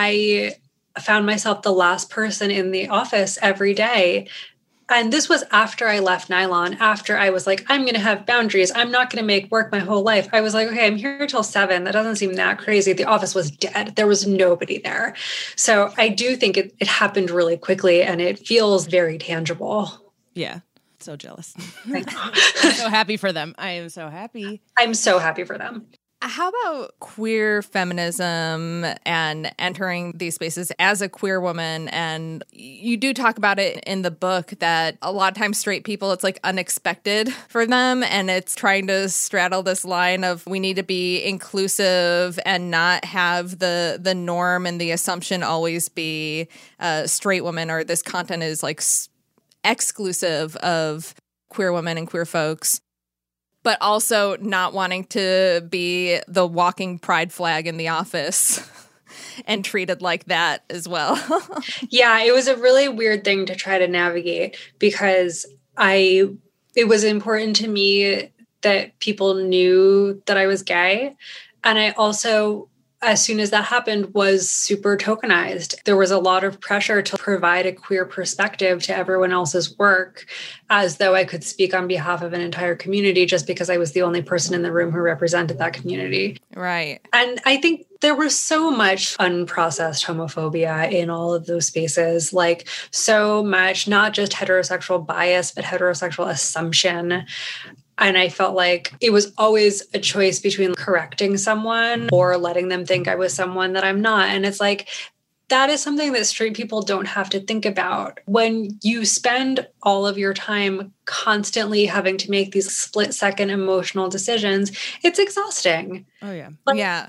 I found myself the last person in the office every day. And this was after I left Nylon, after I was like, I'm going to have boundaries. I'm not going to make work my whole life. I was like, okay, I'm here till seven. That doesn't seem that crazy. The office was dead. There was nobody there. So I do think it, it happened really quickly and it feels very tangible. Yeah. So jealous. I'm so happy for them. I am so happy. I'm so happy for them. How about queer feminism and entering these spaces as a queer woman? And you do talk about it in the book that a lot of times straight people, it's like unexpected for them. And it's trying to straddle this line of we need to be inclusive and not have the the norm and the assumption always be uh, straight women, or this content is like s- exclusive of queer women and queer folks. But also not wanting to be the walking pride flag in the office and treated like that as well. Yeah, it was a really weird thing to try to navigate because I, it was important to me that people knew that I was gay. And I also, as soon as that happened, was super tokenized. There was a lot of pressure to provide a queer perspective to everyone else's work, as though I could speak on behalf of an entire community just because I was the only person in the room who represented that community. Right. And I think there was so much unprocessed homophobia in all of those spaces, like so much, not just heterosexual bias, but heterosexual assumption. And I felt like it was always a choice between correcting someone or letting them think I was someone that I'm not. And it's like, that is something that straight people don't have to think about. When you spend all of your time constantly having to make these split second emotional decisions, it's exhausting. Oh, yeah. Like, yeah.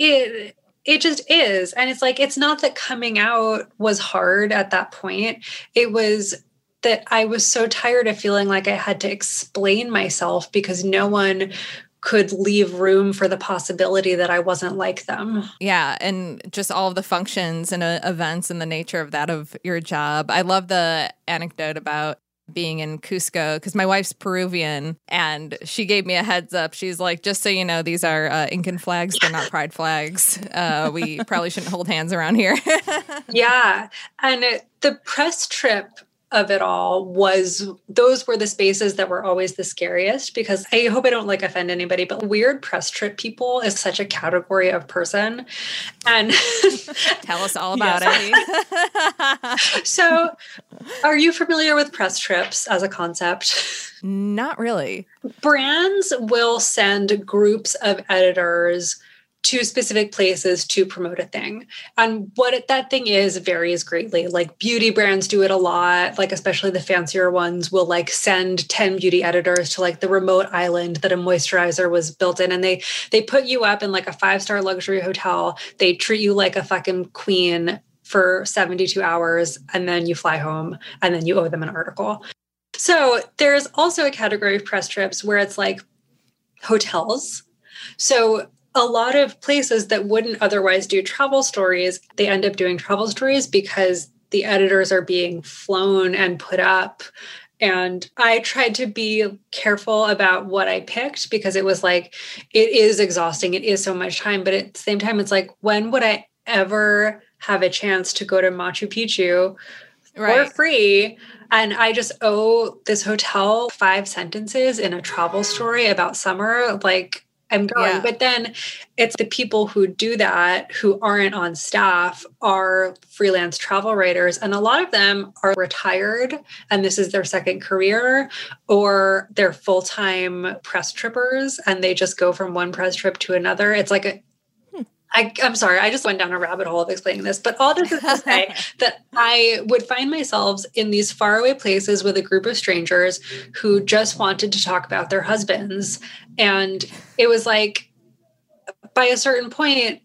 It it just is. And it's like, it's not that coming out was hard at that point. It was that I was so tired of feeling like I had to explain myself because no one could leave room for the possibility that I wasn't like them. Yeah, and just all of the functions and uh, events and the nature of that of your job. I love the anecdote about being in Cusco because my wife's Peruvian and she gave me a heads up. She's like, just so you know, these are uh, Incan flags. They're not pride flags. Uh, we probably shouldn't hold hands around here. Yeah. And it, the press trip of it all was, those were the spaces that were always the scariest because I hope I don't like offend anybody, but weird press trip people is such a category of person. And tell us all about yes. it. So are you familiar with press trips as a concept? Not really. Brands will send groups of editors to specific places to promote a thing. And what that thing is varies greatly. Like beauty brands do it a lot, like especially the fancier ones will like send ten beauty editors to like the remote island that a moisturizer was built in. And they they put you up in like a five-star luxury hotel. They treat you like a fucking queen for seventy-two hours, and then you fly home, and then you owe them an article. So there's also a category of press trips where it's like hotels. So a lot of places that wouldn't otherwise do travel stories, they end up doing travel stories because the editors are being flown and put up. And I tried to be careful about what I picked because it was like, it is exhausting. It is so much time. But at the same time, it's like, when would I ever have a chance to go to Machu Picchu right. for free? And I just owe this hotel five sentences in a travel story about summer. Like, I'm going. Yeah. But then it's the people who do that who aren't on staff are freelance travel writers. And a lot of them are retired and this is their second career, or they're full-time press trippers and they just go from one press trip to another. It's like a I, I'm sorry, I just went down a rabbit hole of explaining this, but all this is to say that I would find myself in these faraway places with a group of strangers who just wanted to talk about their husbands. And it was like, by a certain point,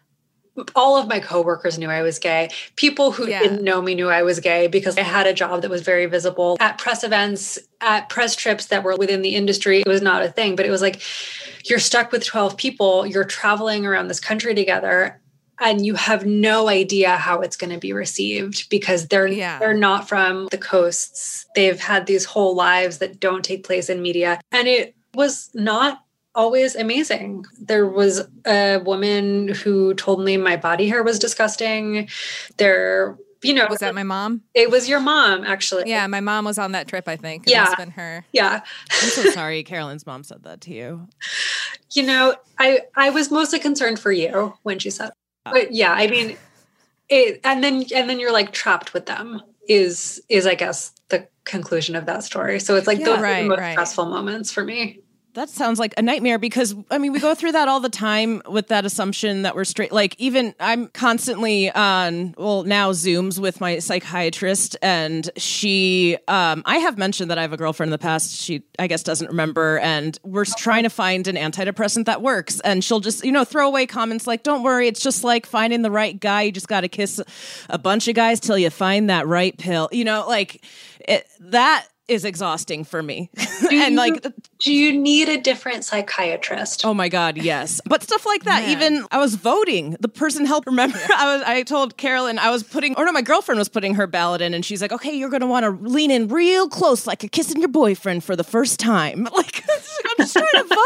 all of my coworkers knew I was gay. People who yeah. didn't know me knew I was gay because I had a job that was very visible. At press events, at press trips that were within the industry, it was not a thing, but it was like, you're stuck with twelve people, you're traveling around this country together, and you have no idea how it's going to be received because they're yeah. they're not from the coasts. They've had these whole lives that don't take place in media. And it was not always amazing. There was a woman who told me my body hair was disgusting. There, you know, was that my mom? It was your mom, actually. Yeah, my mom was on that trip, I think. It yeah. must have been her. Yeah. I'm so sorry Carolyn's mom said that to you. You know, I, I was mostly concerned for you when she said, but yeah, I mean, it, and then, and then you're like trapped with them is, is I guess the conclusion of that story. So it's like Yeah, those right, are the most right. stressful moments for me. That sounds like a nightmare because, I mean, we go through that all the time with that assumption that we're straight. Like, even I'm constantly on, well, now Zooms with my psychiatrist, and she, um, I have mentioned that I have a girlfriend in the past. She, I guess, doesn't remember, and we're trying to find an antidepressant that works. And she'll just, you know, throw away comments like, don't worry, it's just like finding the right guy. You just got to kiss a bunch of guys till you find that right pill. You know, like, it, that is exhausting for me. And like, do you need a different psychiatrist? oh my God, yes. But stuff like that. Man. Even I was voting. The person helped remember. I was. I told Carolyn I was putting, or no, my girlfriend was putting her ballot in, and she's like, "Okay, you're going to want to lean in real close, like you're kissing your boyfriend for the first time." Like, I'm just trying to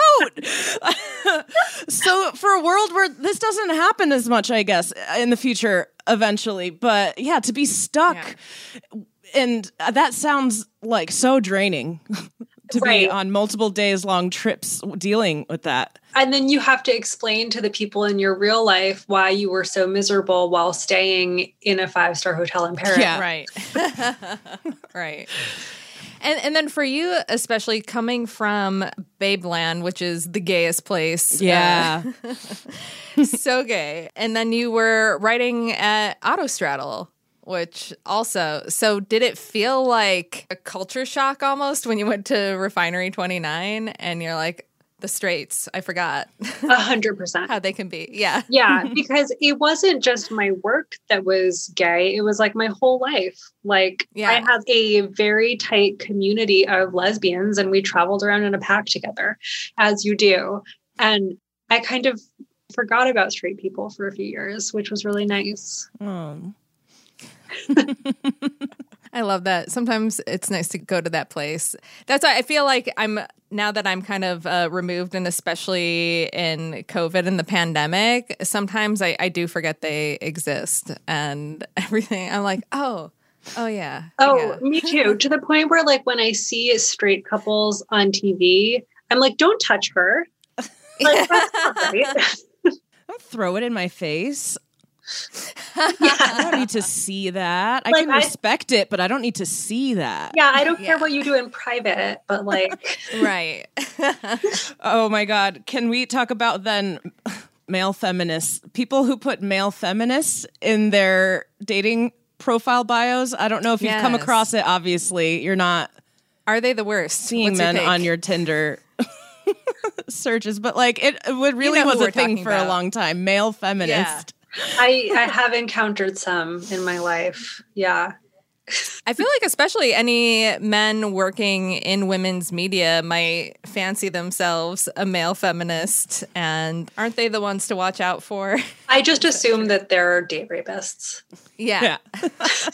vote. So for a world where this doesn't happen as much, I guess in the future, eventually. But yeah, to be stuck. Yeah. And that sounds like so draining to Right. be on multiple days long trips dealing with that. And then you have to explain to the people in your real life why you were so miserable while staying in a five-star hotel in Paris. Yeah. Right. Right. And and then for you, especially coming from Babeland, which is the gayest place. Yeah. Uh, so gay. And then you were writing at Autostraddle, which also, so did it feel like a culture shock almost when you went to Refinery twenty-nine and you're like, the straights, I forgot A hundred percent. how they can be. Yeah. Yeah, because it wasn't just my work that was gay. It was like my whole life. Like Yeah. I have a very tight community of lesbians and we traveled around in a pack together, as you do. And I kind of forgot about straight people for a few years, which was really nice. Oh. I love that. Sometimes it's nice to go to that place. That's why I feel like I'm, now that I'm kind of uh, removed, and especially in COVID and the pandemic, sometimes I, I do forget they exist and everything. I'm like, oh, oh yeah. Oh, yeah. me too. To the point where like when I see straight couples on T V, I'm like, don't touch her. Like, that's not right. Don't throw it in my face. I don't need to see that. I Like, can I- respect it, but I don't need to see that. Yeah, I don't Yeah. care what you do in private, but like, Right. Oh my God. Can we talk about then male feminists, people who put male feminists in their dating profile bios. I don't know if you've Yes. come across it. Obviously, you're not Are they the worst? seeing What's your men take? on your Tinder searches, but like it, it would really know was who a we're thing talking for a about. long time. Male feminist. I, I have encountered some in my life. Yeah. I feel like especially any men working in women's media might fancy themselves a male feminist, and aren't they the ones to watch out for? I just assume that they're date rapists. Yeah. Yeah.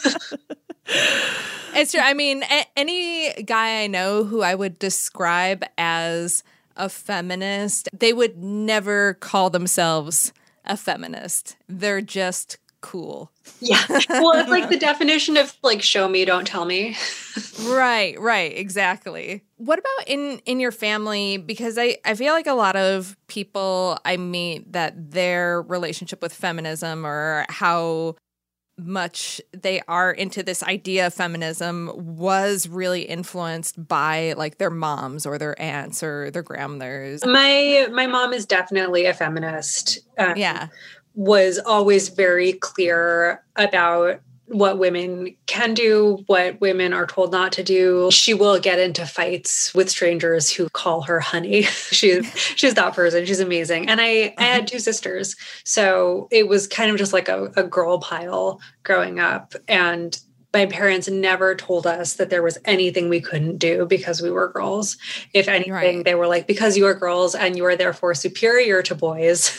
It's true. I mean, a- any guy I know who I would describe as a feminist, they would never call themselves a feminist. They're just cool. Yeah. Well, it's like the definition of like, show me, don't tell me. Right, right, exactly. What about in in your family? Because I, I feel like a lot of people I meet that their relationship with feminism or how much they are into this idea of feminism was really influenced by like their moms or their aunts or their grandmothers. My my mom is definitely a feminist. Um, Yeah. Was always very clear about what women can do, what women are told not to do. She will get into fights with strangers who call her honey. she's she's that person. She's amazing. And I, I had two sisters. So it was kind of just like a, a girl pile growing up. And my parents never told us that there was anything we couldn't do because we were girls. If anything, Right. they were like, because you are girls and you are therefore superior to boys.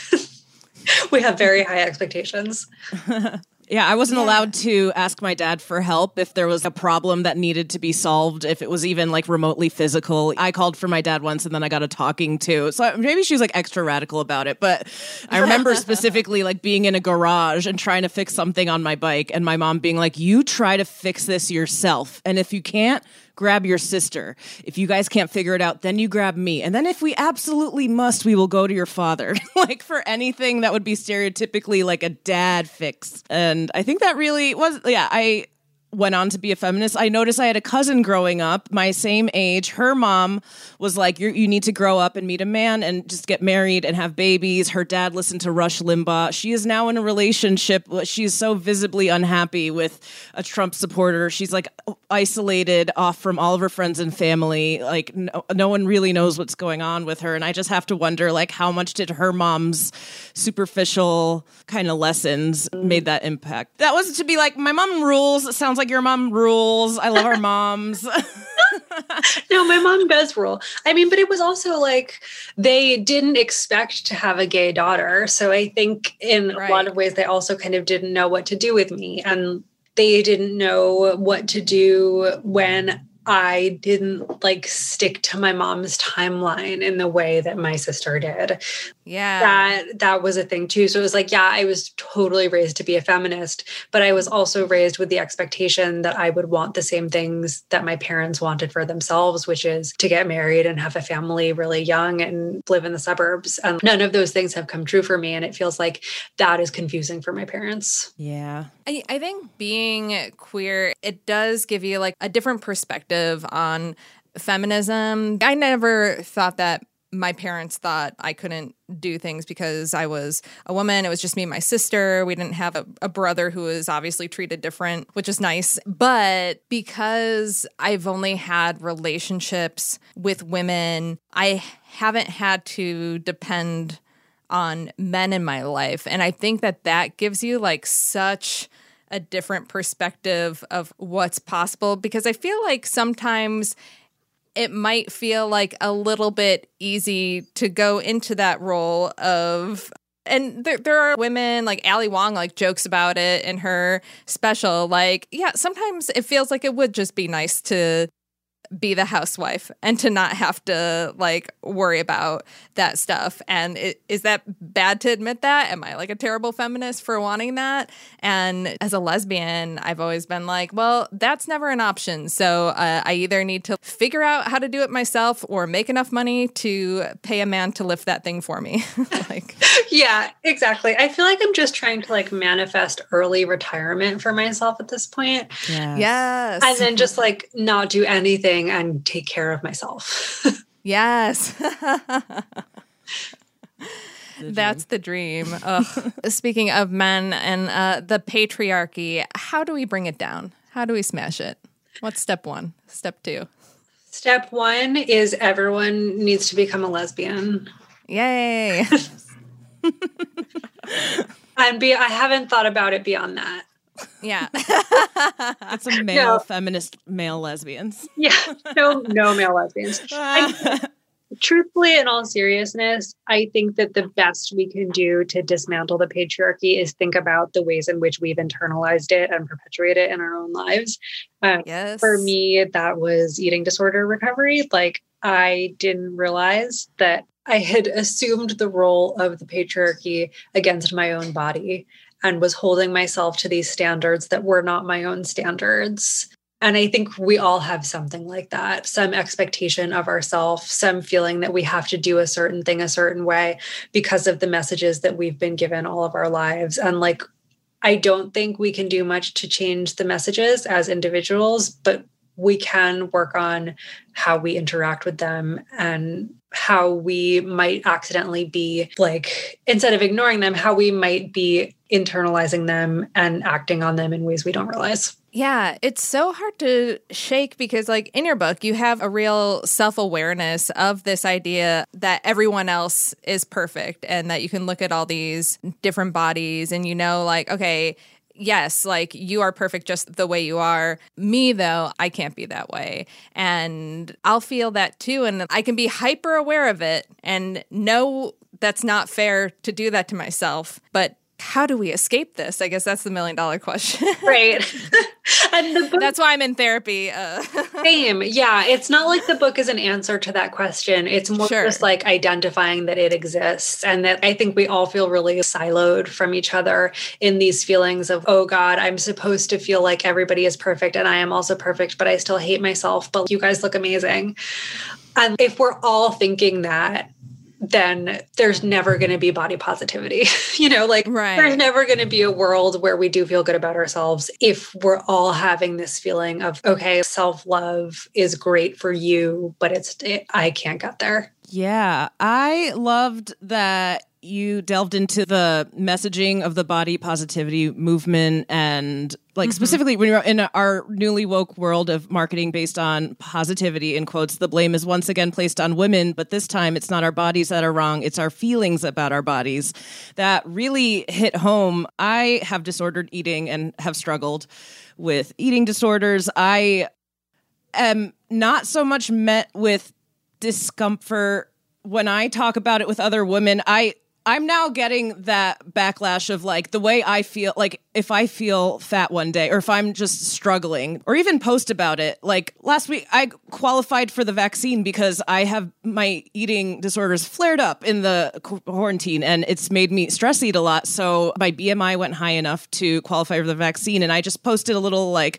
We have very high expectations. Yeah, I wasn't Yeah. allowed to ask my dad for help if there was a problem that needed to be solved, if it was even like remotely physical. I called for my dad once and then I got a talking to. So maybe she was like extra radical about it. But I remember specifically like being in a garage and trying to fix something on my bike and my mom being like, you try to fix this yourself. And if you can't, grab your sister. If you guys can't figure it out, then you grab me. And then if we absolutely must, we will go to your father. Like for anything that would be stereotypically like a dad fix. And I think that really was, yeah, I went on to be a feminist. I noticed I had a cousin growing up, my same age. Her mom was like, You're, you need to grow up and meet a man and just get married and have babies. Her dad listened to Rush Limbaugh. She is now in a relationship. She's so visibly unhappy with a Trump supporter. She's like isolated off from all of her friends and family. Like no, no one really knows what's going on with her. And I just have to wonder, like, how much did her mom's superficial kind of lessons made that impact? That was to be like, my mom rules. It sounds like your mom rules. I love our moms. No, my mom does rule. I mean, but it was also like they didn't expect to have a gay daughter. So I think in Right. a lot of ways, they also kind of didn't know what to do with me. And they didn't know what to do when I didn't like stick to my mom's timeline in the way that my sister did. Yeah. That that was a thing too. So it was like, yeah, I was totally raised to be a feminist, but I was also raised with the expectation that I would want the same things that my parents wanted for themselves, which is to get married and have a family really young and live in the suburbs. And none of those things have come true for me. And it feels like that is confusing for my parents. Yeah. I, I think being queer, it does give you like a different perspective on feminism. I never thought that my parents thought I couldn't do things because I was a woman. It was just me and my sister. We didn't have a, a brother who was obviously treated different, which is nice. But because I've only had relationships with women, I haven't had to depend on men in my life. And I think that that gives you like such a different perspective of what's possible, because I feel like sometimes it might feel like a little bit easy to go into that role of, and there, there are women like Ali Wong like jokes about it in her special. Like, yeah, sometimes it feels like it would just be nice to be the housewife and to not have to like worry about that stuff. And it, is that bad to admit that? Am I like a terrible feminist for wanting that? And as a lesbian, I've always been like, well, that's never an option. So uh, I either need to figure out how to do it myself or make enough money to pay a man to lift that thing for me. Like, Yeah, exactly. I feel like I'm just trying to like manifest early retirement for myself at this point. Yeah. yes. And then just like not do anything and take care of myself. Yes. That's the dream. Ugh. Speaking of men and uh, the patriarchy, how do we bring it down? How do we smash it? What's step one? Step two? Step one is everyone needs to become a lesbian. Yay. And be, I haven't thought about it beyond that. Yeah. It's a male No. feminist male lesbians. Yeah, no, no male lesbians. I, truthfully, in all seriousness, I think that the best we can do to dismantle the patriarchy is think about the ways in which we've internalized it and perpetuated it in our own lives. Um, Yes. For me, that was eating disorder recovery. Like, I didn't realize that I had assumed the role of the patriarchy against my own body and was holding myself to these standards that were not my own standards. And I think we all have something like that, some expectation of ourselves, some feeling that we have to do a certain thing a certain way because of the messages that we've been given all of our lives. And like, I don't think we can do much to change the messages as individuals, but we can work on how we interact with them and how we might accidentally be like, instead of ignoring them, how we might be internalizing them and acting on them in ways we don't realize. Yeah, it's so hard to shake because, like, in your book, you have a real self-awareness of this idea that everyone else is perfect and that you can look at all these different bodies and you know, like, okay, yes, like, you are perfect just the way you are. Me, though, I can't be that way. And I'll feel that, too, and I can be hyper aware of it and know that's not fair to do that to myself, but how do we escape this? I guess that's the million dollar question. Right. And the book, That's why I'm in therapy. Uh. same. Yeah. It's not like the book is an answer to that question. It's more Sure. just like identifying that it exists and that I think we all feel really siloed from each other in these feelings of, oh God, I'm supposed to feel like everybody is perfect and I am also perfect, but I still hate myself, but you guys look amazing. And if we're all thinking that, then there's never going to be body positivity. You know, like Right. there's never going to be a world where we do feel good about ourselves if we're all having this feeling of, okay, self-love is great for you, but it's, it, I can't get there. Yeah, I loved that you delved into the messaging of the body positivity movement and like Mm-hmm. specifically when you're in our newly woke world of marketing based on positivity, in quotes, the blame is once again placed on women, but this time it's not our bodies that are wrong, it's our feelings about our bodies. That really hit home. I have disordered eating and have struggled with eating disorders. I am not so much met with discomfort when I talk about it with other women. I I'm now getting that backlash of like the way I feel, like if I feel fat one day or if I'm just struggling or even post about it. Like last week, I qualified for the vaccine because I have my eating disorders flared up in the quarantine and it's made me stress eat a lot. So my B M I went high enough to qualify for the vaccine. And I just posted a little like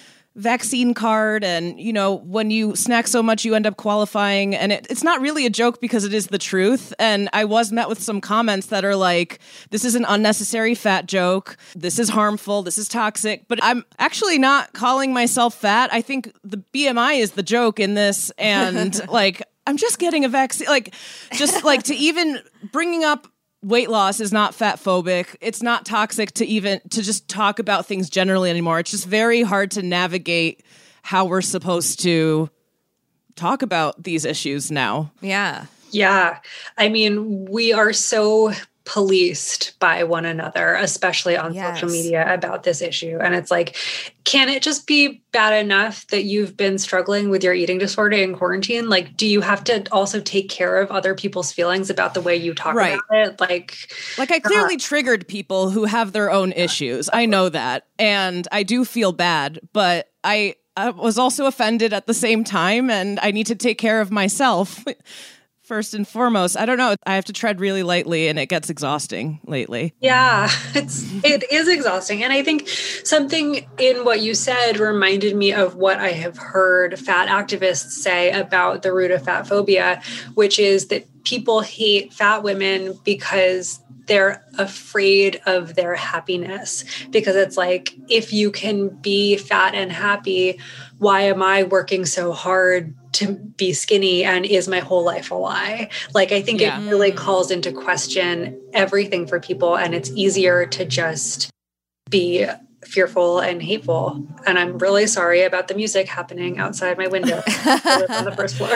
vaccine card and, you know, when you snack so much, you end up qualifying. And it, it's not really a joke because it is the truth. And I was met with some comments that are like, this is an unnecessary fat joke. This is harmful. This is toxic. But I'm actually not calling myself fat. I think the B M I is the joke in this. And like, I'm just getting a vaccine. Like, just like to even bringing up weight loss is not fat phobic. It's not toxic to even to just talk about things generally anymore. It's just very hard to navigate how we're supposed to talk about these issues now. Yeah. Yeah. I mean, we are so policed by one another, especially on Yes. social media about this issue. And it's like, can it just be bad enough that you've been struggling with your eating disorder in quarantine? Like, do you have to also take care of other people's feelings about the way you talk Right. about it? Like, Like I clearly triggered people who have their own issues. I know that. And I do feel bad, but I, I was also offended at the same time and I need to take care of myself. First and foremost, I don't know. I have to tread really lightly and it gets exhausting lately. yeah, it's it is exhausting. And I think something in what you said reminded me of what I have heard fat activists say about the root of fat phobia, which is that people hate fat women because they're afraid of their happiness. Because it's like, if you can be fat and happy, why am I working so hard to be skinny and is my whole life a lie? Like, I think Yeah. it really calls into question everything for people, and it's easier to just be fearful and hateful. And I'm really sorry about the music happening outside my window. I live on the first floor.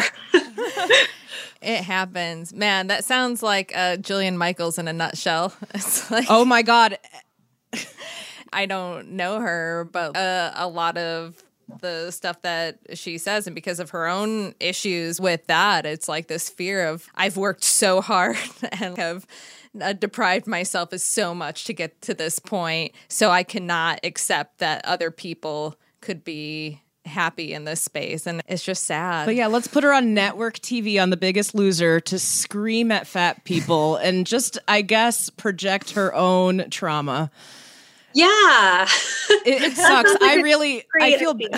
It happens. Man, that sounds like uh, Jillian Michaels in a nutshell. It's like, Oh my God. I don't know her, but uh, a lot of the stuff that she says, and because of her own issues with that, it's like this fear of, I've worked so hard and have uh, deprived myself of so much to get to this point, so I cannot accept that other people could be happy in this space. And it's just sad. But yeah, let's put her on network T V on The Biggest Loser to scream at fat people and just, I guess, project her own trauma. Yeah. It, it sucks. sounds like I a really, great I feel, idea.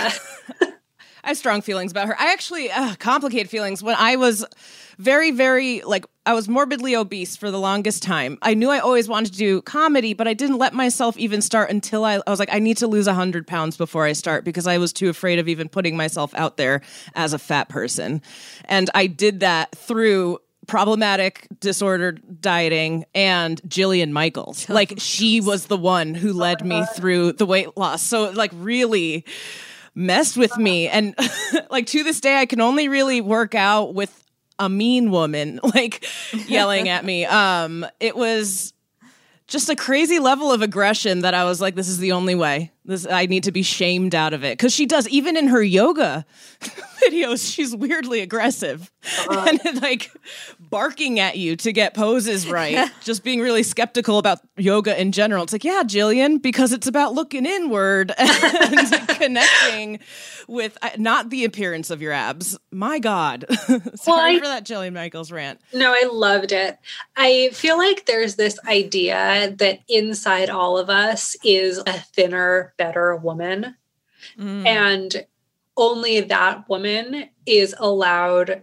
I have strong feelings about her. I actually, uh, complicated feelings. When I was very, very, like, I was morbidly obese for the longest time. I knew I always wanted to do comedy, but I didn't let myself even start until I, I was like, I need to lose one hundred pounds before I start, because I was too afraid of even putting myself out there as a fat person. And I did that through problematic disordered dieting and Jillian Michaels. Like, she was the one who led me through the weight loss. So, like, really messed with me. And like, to this day, I can only really work out with a mean woman, like, yelling at me. Um, it was just a crazy level of aggression that I was like, this is the only way. This, I need to be shamed out of it. Because she does, even in her yoga videos, she's weirdly aggressive. Uh-huh. And like barking at you to get poses right. Just being really skeptical about yoga in general. It's like, yeah, Jillian, because it's about looking inward and connecting with uh, not the appearance of your abs. My God. Sorry Well, I- for that Jillian Michaels rant. No, I loved it. I feel like there's this idea that inside all of us is a thinner, better woman. Mm. And only that woman is allowed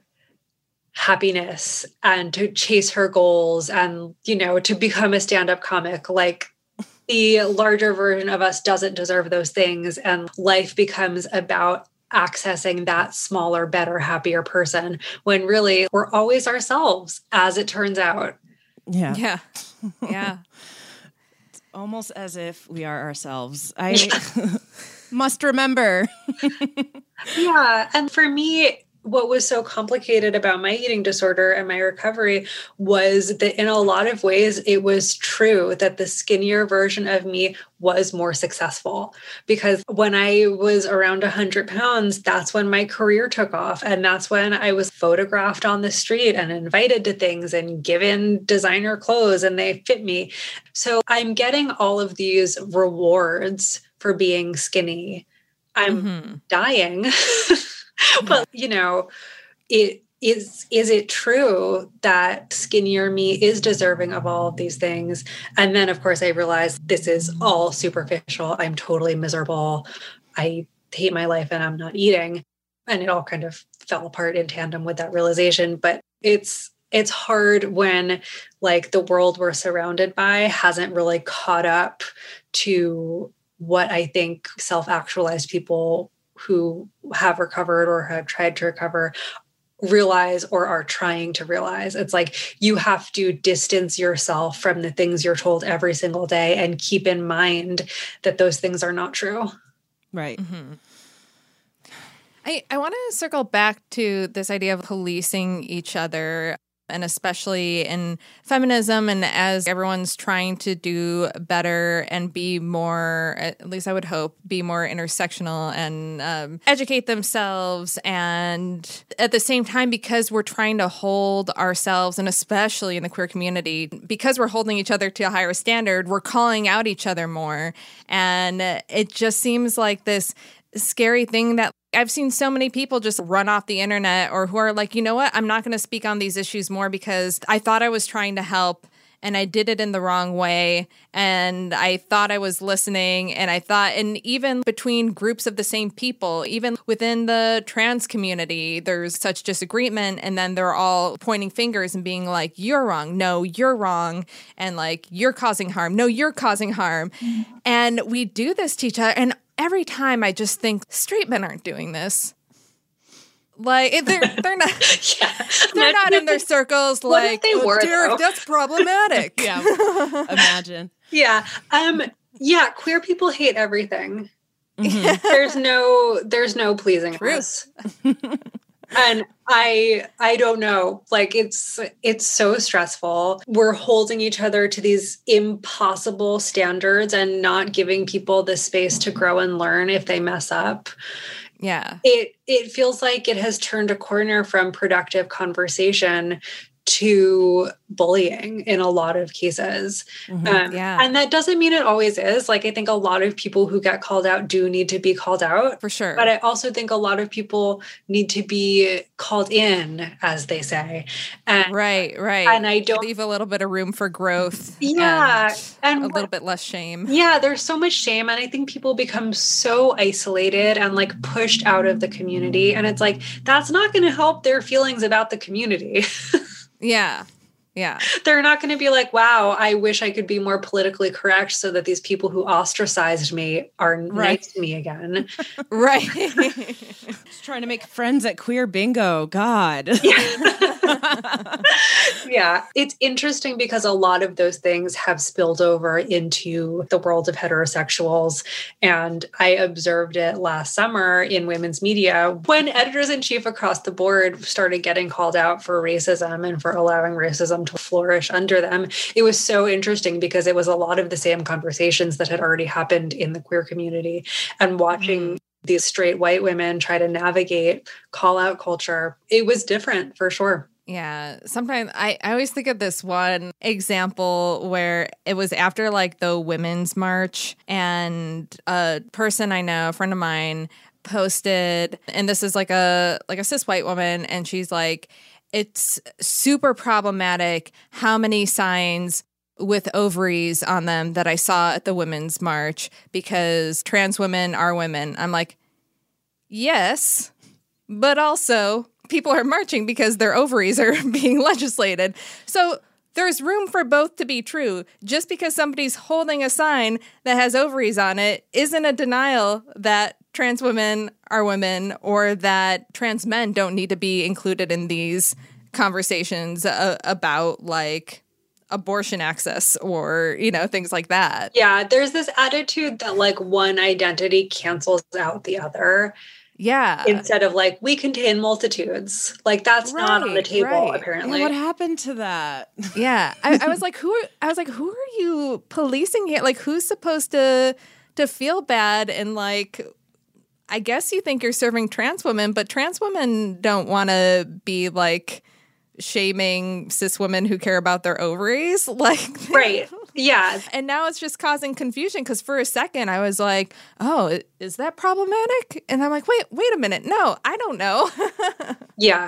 happiness and to chase her goals and, you know, to become a stand-up comic. Like, the larger version of us doesn't deserve those things. And life becomes about accessing that smaller, better, happier person, when really we're always ourselves, as it turns out. Yeah. Yeah. Yeah. Almost as if we are ourselves. I must remember. Yeah. And for me, what was so complicated about my eating disorder and my recovery was that in a lot of ways, it was true that the skinnier version of me was more successful. Because when I was around one hundred pounds, that's when my career took off. And that's when I was photographed on the street and invited to things and given designer clothes, and they fit me. So I'm getting all of these rewards for being skinny. I'm Mm-hmm. dying. But, you know, it is, is it true that skinnier me is deserving of all of these things? And then, of course, I realized this is all superficial. I'm totally miserable. I hate my life and I'm not eating. And it all kind of fell apart in tandem with that realization. But it's, it's hard when, like, the world we're surrounded by hasn't really caught up to what I think self-actualized people who have recovered or have tried to recover realize or are trying to realize. It's like, you have to distance yourself from the things you're told every single day and keep in mind that those things are not true. Right. Mm-hmm. I, I want to circle back to this idea of policing each other, and especially in feminism, and as everyone's trying to do better and be more, at least I would hope, be more intersectional and um, educate themselves. And at the same time, because we're trying to hold ourselves, and especially in the queer community, because we're holding each other to a higher standard, we're calling out each other more. And it just seems like this scary thing that I've seen so many people just run off the internet, or who are like, you know what, I'm not going to speak on these issues more because I thought I was trying to help and I did it in the wrong way. And I thought I was listening, and I thought, and even between groups of the same people, even within the trans community, there's such disagreement. And then they're all pointing fingers and being like, you're wrong. No, you're wrong. And like, you're causing harm. No, you're causing harm. Mm-hmm. And we do this to each other. And every time I just think straight men aren't doing this. Like they're they're not yeah. they're not in their circles. What if Like they oh, were, Derek, though? that's problematic. Yeah. Imagine. Yeah. Um, yeah. Queer people hate everything. Mhm. There's no, there's no pleasing us. And I, I don't know, like it's, it's so stressful. We're holding each other to these impossible standards and not giving people the space to grow and learn if they mess up. Yeah. It, it feels like it has turned a corner from productive conversation to bullying in a lot of cases. Mhm. Um, Yeah. And that doesn't mean it always is. Like, I think a lot of people who get called out do need to be called out. For sure. But I also think a lot of people need to be called in, as they say. And, Right, right. And I don't. leave a little bit of room for growth. Yeah. And, And a what- little bit less shame. Yeah, there's so much shame. And I think people become so isolated and like pushed out of the community. And it's like, that's not going to help their feelings about the community. Yeah. Yeah. They're not going to be like, wow, I wish I could be more politically correct so that these people who ostracized me are Right. nice to me again. Right. Just trying to make friends at queer bingo. God. Yeah. It's interesting because a lot of those things have spilled over into the world of heterosexuals. And I observed it last summer in women's media when editors in chief across the board started getting called out for racism and for allowing racism to flourish under them. It was so interesting because it was a lot of the same conversations that had already happened in the queer community, and watching these straight white women try to navigate call out culture. It was different for sure. Yeah. Sometimes I, I always think of this one example where it was after like the Women's March, and a person I know, a friend of mine, posted, and this is like a like a cis white woman, and she's like, it's super problematic how many signs with ovaries on them that I saw at the Women's March because trans women are women. I'm like, yes, but also people are marching because their ovaries are being legislated. So there's room for both to be true. Just because somebody's holding a sign that has ovaries on it isn't a denial that trans women are women, or that trans men don't need to be included in these conversations uh, about like abortion access or, you know, things like that. Yeah, there's this attitude that like one identity cancels out the other. Yeah. Instead of like, we contain multitudes. Like that's not on the Right, table, right. apparently. Yeah, what happened to that? Yeah. I, I was like, who are, I was like, who are you policing here? Like, who's supposed to to feel bad? And like, I guess you think you're serving trans women, but trans women don't want to be like shaming cis women who care about their ovaries. Like, Right. Yeah. and now it's just causing confusion because for a second I was like, oh, i- is that problematic? And I'm like, wait, wait a minute. No, I don't know. Yeah.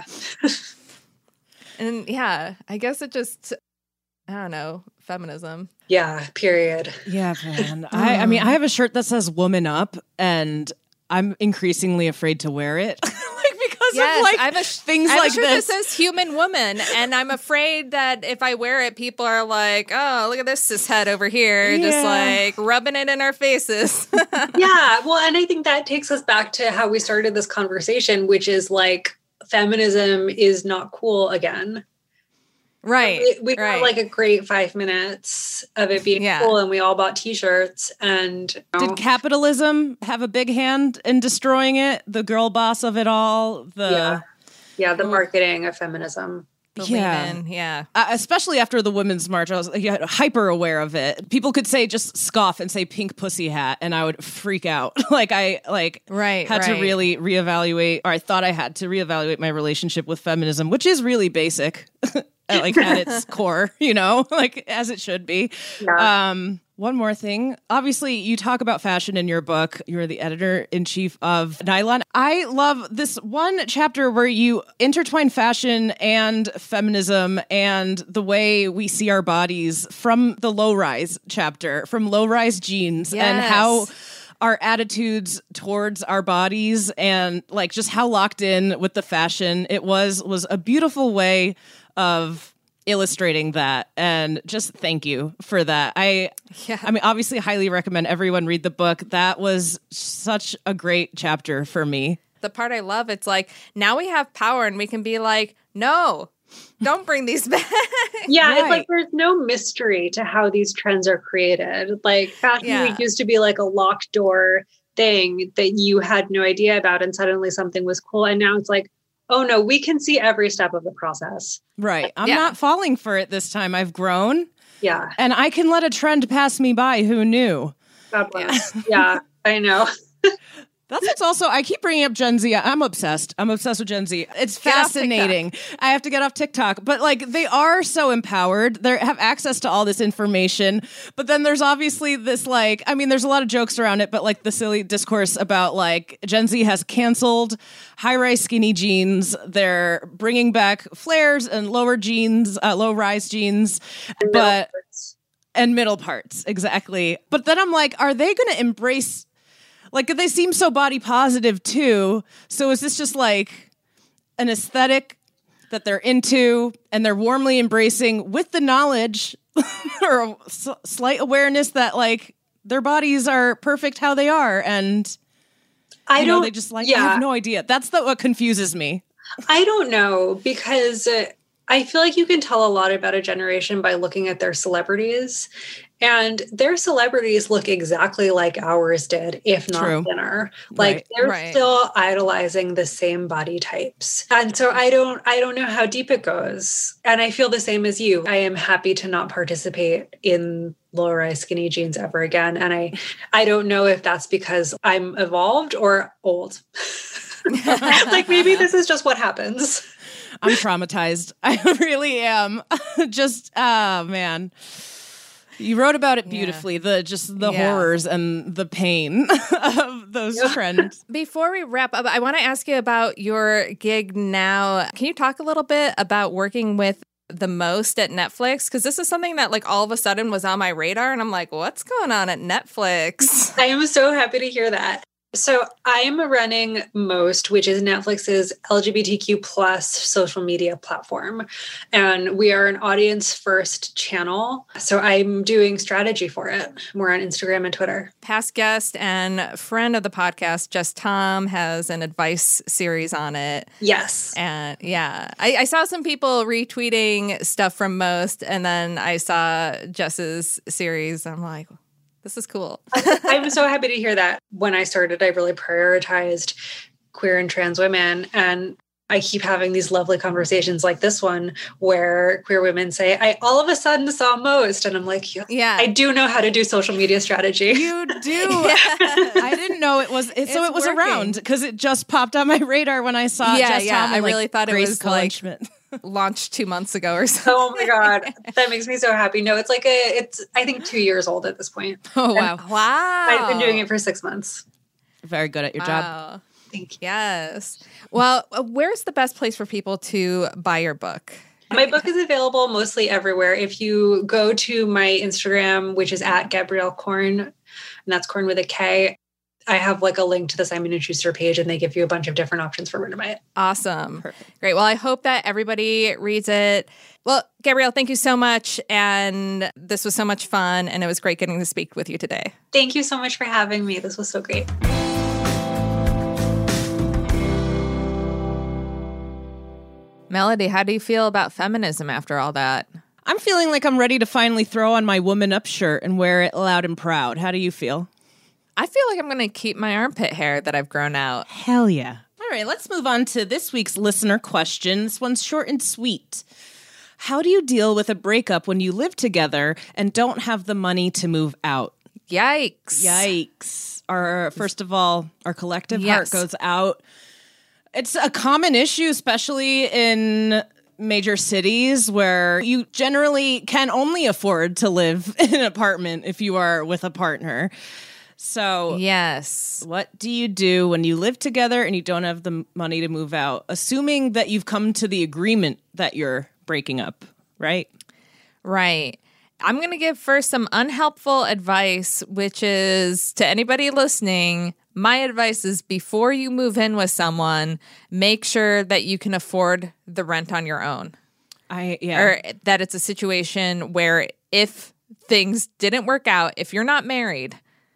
And yeah, I guess it just, I don't know, feminism. Yeah. Period. Yeah, man. I, I mean, I have a shirt that says "Woman Up," and I'm increasingly afraid to wear it, like because Yes, of like I have a sh- things I have like a shirt this. that says "human woman," and I'm afraid that if I wear it, people are like, "Oh, look at this cis head over here, just Yeah. like rubbing it in our faces." Yeah. Well, and I think that takes us back to how we started this conversation, which is like feminism is not cool again. Right. We, we right. got like a great five minutes of it being Yeah. cool, and we all bought T-shirts. And you know, Did capitalism have a big hand in destroying it? The girl boss of it all? The yeah, yeah, the marketing of feminism. The yeah. lean in, yeah. Uh, especially after the Women's March, I was yeah, hyper aware of it. People could say just scoff and say "pink pussy hat," and I would freak out. like I like Right, had to right. really reevaluate, or I thought I had to reevaluate my relationship with feminism, which is really basic, at, like at its core, you know, like as it should be. Yeah. Um, one more thing. Obviously, you talk about fashion in your book. You're the editor-in-chief of Nylon. I love this one chapter where you intertwine fashion and feminism and the way we see our bodies from the low-rise chapter, from low-rise jeans, and Yes. how our attitudes towards our bodies and like just how locked in with the fashion it was was a beautiful way of illustrating that, and just thank you for that. I Yeah. I mean, obviously highly recommend everyone read the book. That was such a great chapter for me. the part I love. It's like, now we have power and we can be like, no, don't bring these back. Yeah, Right. it's like there's no mystery to how these trends are created. Like Fashion Yeah. Week used to be like a locked door thing that you had no idea about, and suddenly something was cool. And now it's like, oh no, we can see every step of the process. Right. I'm Yeah. not falling for it this time. I've grown Yeah, and I can let a trend pass me by. Who knew? God bless. Yeah, I know. That's what's also, I keep bringing up Gen Z. I'm obsessed. I'm obsessed with Gen Z. It's Get off fascinating. I have to get off TikTok. But like, they are so empowered. They have access to all this information. But then there's obviously this like, I mean, there's a lot of jokes around it, but like the silly discourse about like Gen Z has canceled high-rise skinny jeans. They're bringing back flares and lower jeans, uh, low-rise jeans. But and middle parts, exactly. But then I'm like, are they going to embrace, like, they seem so body positive too. So is this just like an aesthetic that they're into and they're warmly embracing with the knowledge or a s- slight awareness that like their bodies are perfect how they are, and I you know, don't. they just like, yeah, I have no idea. That's the, what confuses me. I don't know, because uh, I feel like you can tell a lot about a generation by looking at their celebrities, and their celebrities look exactly like ours did, if not True. thinner. Like Right. they're Right. still idolizing the same body types. And so I don't I don't know how deep it goes. And I feel the same as you. I am happy to not participate in low-rise skinny jeans ever again. And I I don't know if that's because I'm evolved or old. Like maybe this is just what happens. I'm traumatized. I really am. Just, oh man. You wrote about it beautifully. The just the Yeah. horrors and the pain of those trends. Before we wrap up, I want to ask you about your gig now. Can you talk a little bit about working with the most at Netflix? Because this is something that like all of a sudden was on my radar and I'm like, what's going on at Netflix? I am so happy to hear that. So I'm running Most, which is Netflix's L G B T Q plus social media platform. And we are an audience first channel. So I'm doing strategy for it. We're on Instagram and Twitter. Past guest and friend of the podcast, Jess Tom, has an advice series on it. Yes. And yeah, I, I saw some people retweeting stuff from Most, and then I saw Jess's series. I'm like, this is cool. I'm so happy to hear that. When I started, I really prioritized queer and trans women. And I keep having these lovely conversations like this one where queer women say, I all of a sudden saw Most. And I'm like, yeah, Yeah. I do know how to do social media strategy. You do. I didn't know it was. It, so It's it was working. around because it just popped on my radar when I saw. Yeah, Jess yeah, Tom and, I like, really thought it Grace was, Cullen like, Schmidt. Launched two months ago or something. Oh my God. That makes me so happy. No, it's like a, it's, I think two years old at this point. Oh wow, Wow. I've been doing it for six months. very good at your job. Wow. Thank you. Yes. Well, uh, where's the best place for people to buy your book? My book is available mostly everywhere. If you go to my Instagram, which is at Gabrielle Korn, and that's Korn with a K, I have like a link to the Simon and Schuster page, and they give you a bunch of different options for where to buy it. Awesome. Great. Well, I hope that everybody reads it. Well, Gabrielle, thank you so much. And this was so much fun. And it was great getting to speak with you today. Thank you so much for having me. This was so great. Melody, how do you feel about feminism after all that? I'm feeling like I'm ready to finally throw on my woman up shirt and wear it loud and proud. How do you feel? I feel like I'm going to keep my armpit hair that I've grown out. Hell yeah. All right, let's move on to this week's listener question. This one's short and sweet. How do you deal with a breakup when you live together and don't have the money to move out? Yikes. Yikes. Our, first of all, our collective Yes. heart goes out. It's a common issue, especially in major cities where you generally can only afford to live in an apartment if you are with a partner. So Yes. what do you do when you live together and you don't have the money to move out, assuming that you've come to the agreement that you're breaking up, right? Right. I'm going to give first some unhelpful advice, which is to anybody listening, my advice is before you move in with someone, make sure that you can afford the rent on your own. I yeah. Or that it's a situation where if things didn't work out, if you're not married,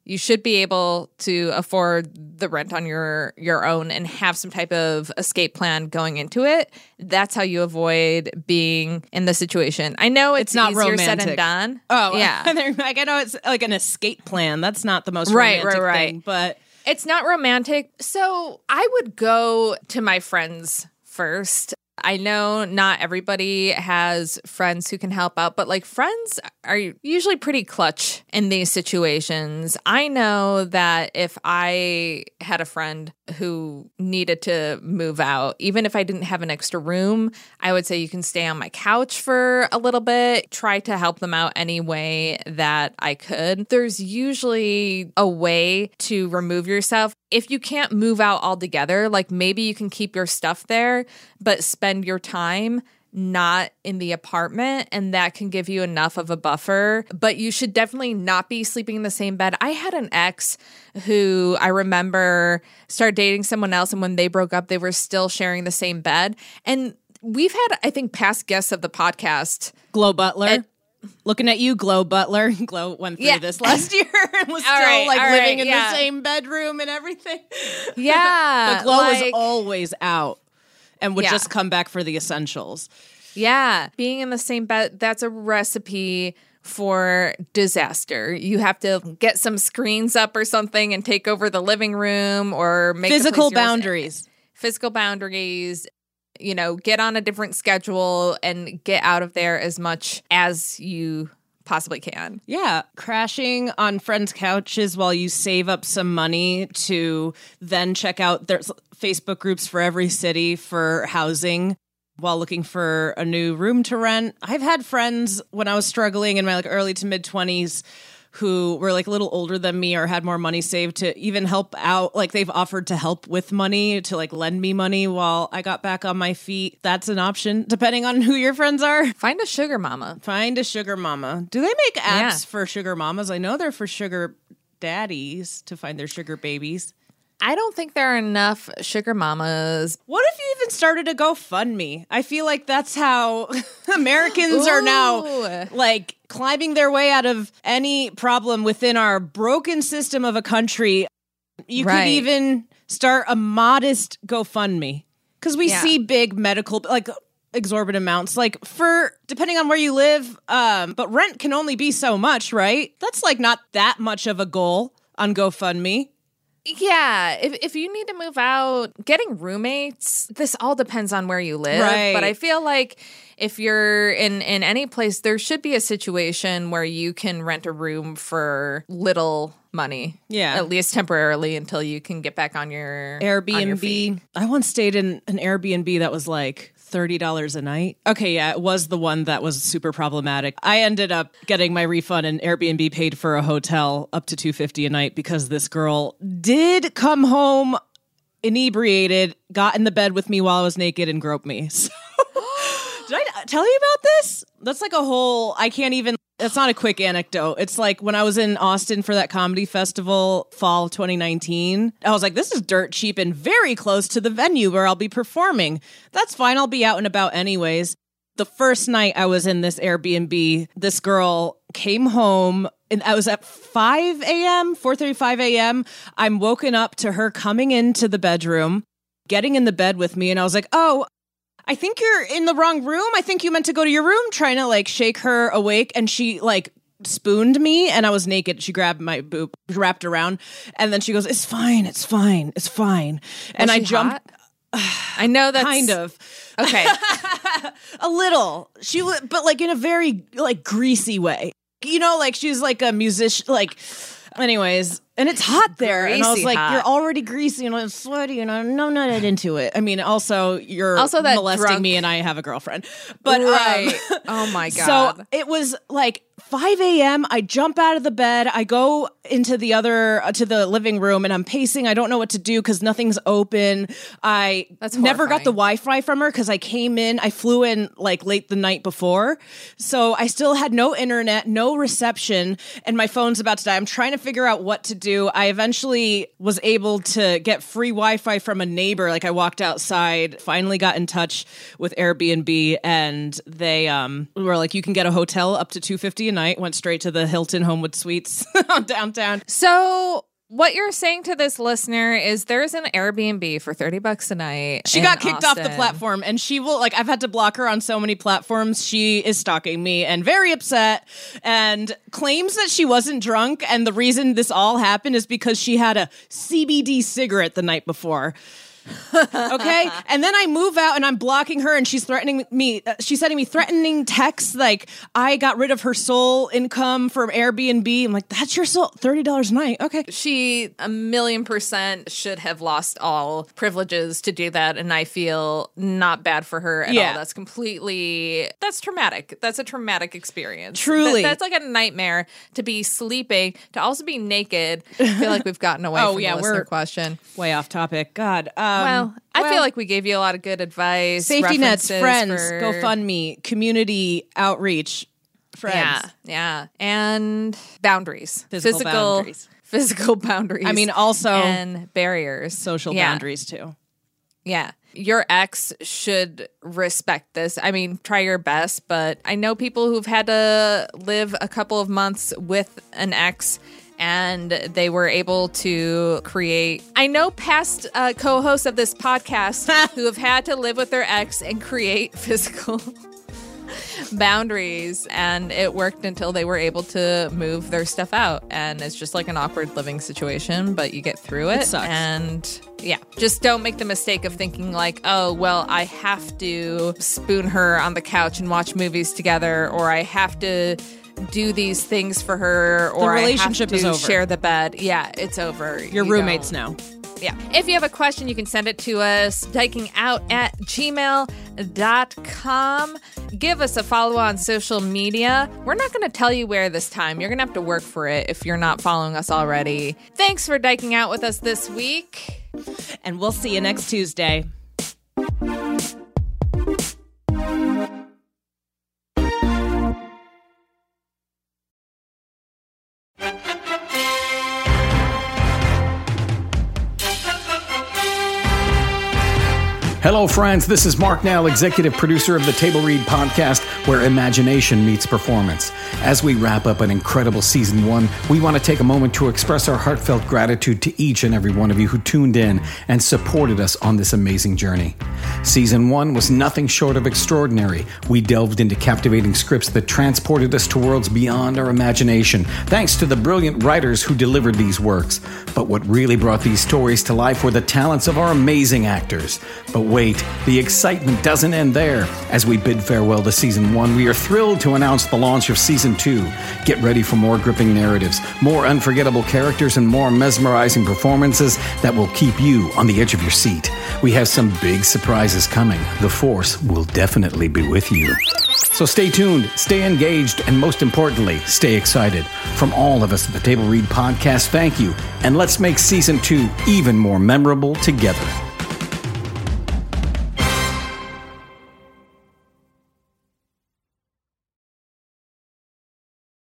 you should be able to afford the rent on your your own and have some type of escape plan going into it. That's how you avoid being in the situation. I know it's, It's not easier romantic. said and done. Oh, yeah. like, I know it's like an escape plan. That's not the most Right, romantic right, right. thing, but It's not romantic. So I would go to my friends first. I know not everybody has friends who can help out, but like friends are usually pretty clutch in these situations. I know that if I had a friend who needed to move out, even if I didn't have an extra room, I would say you can stay on my couch for a little bit, try to help them out any way that I could. There's usually a way to remove yourself. If you can't move out altogether, like maybe you can keep your stuff there, but spend your time not in the apartment, and that can give you enough of a buffer. But you should definitely not be sleeping in the same bed. I had an ex who I remember started dating someone else, and when they broke up, they were still sharing the same bed. And we've had, I think, past guests of the podcast. Glow Butler. And- Looking at you, Glow Butler. Glow went through Yeah. this last year and was All still right, like all living right, in yeah. the same bedroom and everything. Yeah. But Glow was like- always out and would Yeah. just come back for the essentials. Yeah. Being in the same bed, that's a recipe for disaster. You have to get some screens up or something and take over the living room or make the Physical place yours. boundaries. Physical boundaries. You know, get on a different schedule and get out of there as much as you possibly can. Yeah, crashing on friends' couches while you save up some money to then check out there's Facebook groups for every city for housing while looking for a new room to rent. I've had friends when I was struggling in my like early to mid twenties who were like a little older than me or had more money saved to even help out. Like they've offered to help with money, to like lend me money while I got back on my feet. That's an option depending on who your friends are. Find a sugar mama. Find a sugar mama. Do they make apps Yeah. for sugar mamas? I know they're for sugar daddies to find their sugar babies. I don't think there are enough sugar mamas. What if you even started a GoFundMe? I feel like that's how Americans are now Ooh. like climbing their way out of any problem within our broken system of a country. You Right. could even start a modest GoFundMe because we Yeah. see big medical, like exorbitant amounts, like for depending on where you live. Um, but rent can only be so much, right? That's like not that much of a goal on GoFundMe. Yeah, if if you need to move out, getting roommates, this all depends on where you live. Right. But I feel like if you're in, in any place, there should be a situation where you can rent a room for little money. Yeah. At least temporarily until you can get back on your on your feet. Airbnb. I once stayed in an Airbnb that was like thirty dollars a night. Okay, yeah, it was the one that was super problematic. I ended up getting my refund and Airbnb paid for a hotel up to two hundred fifty dollars a night because this girl did come home inebriated, got in the bed with me while I was naked and groped me. So, did I tell you about this? That's like a whole, I can't even, it's not a quick anecdote. It's like when I was in Austin for that comedy festival, fall twenty nineteen, I was like, this is dirt cheap and very close to the venue where I'll be performing. That's fine. I'll be out and about anyways. The first night I was in this Airbnb, this girl came home and I was at five a.m., four thirty-five a.m. I'm woken up to her coming into the bedroom, getting in the bed with me. And I was like, oh, I think you're in the wrong room. I think you meant to go to your room, trying to like shake her awake. And she like spooned me and I was naked. She grabbed my boob, wrapped around. And then she goes, it's fine. It's fine. It's fine. And Was I she jumped. hot? I know that's Kind of. okay. A little. She was, but like in a very like greasy way. You know, like she's like a musician, like, anyways, and it's hot there. and I was Greasy like, hot. you're already greasy and I'm sweaty and I'm no, not into it. I mean, also, you're Also that molesting drunk- me and I have a girlfriend. But, Right. um, Oh my God. So it was like five a.m. I jump out of the bed. I go into the other, uh, to the living room and I'm pacing. I don't know what to do because nothing's open. I That's never got the horrifying. Wi-Fi from her because I came in, I flew in like late the night before. So I still had no internet, no reception, and my phone's about to die. I'm trying to figure out what to do. I eventually was able to get free Wi-Fi from a neighbor. Like I walked outside, finally got in touch with Airbnb, and they um were like, you can get a hotel up to two hundred fifty dollars a night, went straight to the Hilton Homewood Suites downtown. So what you're saying to this listener is there's an Airbnb for thirty bucks a night. She got kicked Austin. off the platform, and she will, like, I've had to block her on so many platforms. She is stalking me and very upset and claims that she wasn't drunk. And the reason this all happened is because she had a C B D cigarette the night before. Okay, and then I move out and I'm blocking her, and she's threatening me. Uh, she's sending me threatening texts like I got rid of her sole income from Airbnb. I'm like, that's your sole thirty dollars a night. Okay, she a million percent should have lost all privileges to do that, and I feel not bad for her at yeah. all. That's completely that's traumatic. That's a traumatic experience. Truly, that, that's like a nightmare to be sleeping, to also be naked. I feel like we've gotten away oh, from yeah, the listener we're question. Way off topic. God. Um, well, I well, feel like we gave you a lot of good advice. Safety nets, friends, for... GoFundMe, community outreach, friends. Yeah, yeah. And boundaries. Physical, physical boundaries. Physical boundaries. I mean, also... And barriers. Social yeah. boundaries, too. Yeah. Your ex should respect this. I mean, try your best, but I know people who've had to live a couple of months with an ex, and they were able to create... I know past uh, co-hosts of this podcast who have had to live with their ex and create physical boundaries, and it worked until they were able to move their stuff out. And it's just like an awkward living situation, but you get through it. It sucks. And yeah, just don't make the mistake of thinking like, oh, well, I have to spoon her on the couch and watch movies together, or I have to... do these things for her, or the relationship I have to is over. Share the bed. Yeah, it's over. You're you roommates don't. now. Yeah. If you have a question, you can send it to us, dykingout at gmail dot com. Give us a follow on social media. We're not going to tell you where this time. You're going to have to work for it if you're not following us already. Thanks for diking out with us this week. And we'll see you next Tuesday. Hello, friends. This is Mark Nell, executive producer of the Table Read podcast, where imagination meets performance. As we wrap up an incredible season one, we want to take a moment to express our heartfelt gratitude to each and every one of you who tuned in and supported us on this amazing journey. Season one was nothing short of extraordinary. We delved into captivating scripts that transported us to worlds beyond our imagination, thanks to the brilliant writers who delivered these works. But what really brought these stories to life were the talents of our amazing actors. But wait, the excitement doesn't end there. As we bid farewell to season one, we are thrilled to announce the launch of season two. Get ready for more gripping narratives, more unforgettable characters, and more mesmerizing performances that will keep you on the edge of your seat. We have some big surprises coming. The Force will definitely be with you. So stay tuned, stay engaged, and most importantly, stay excited. From all of us at the Table Read podcast, thank you. And let's make season two even more memorable together.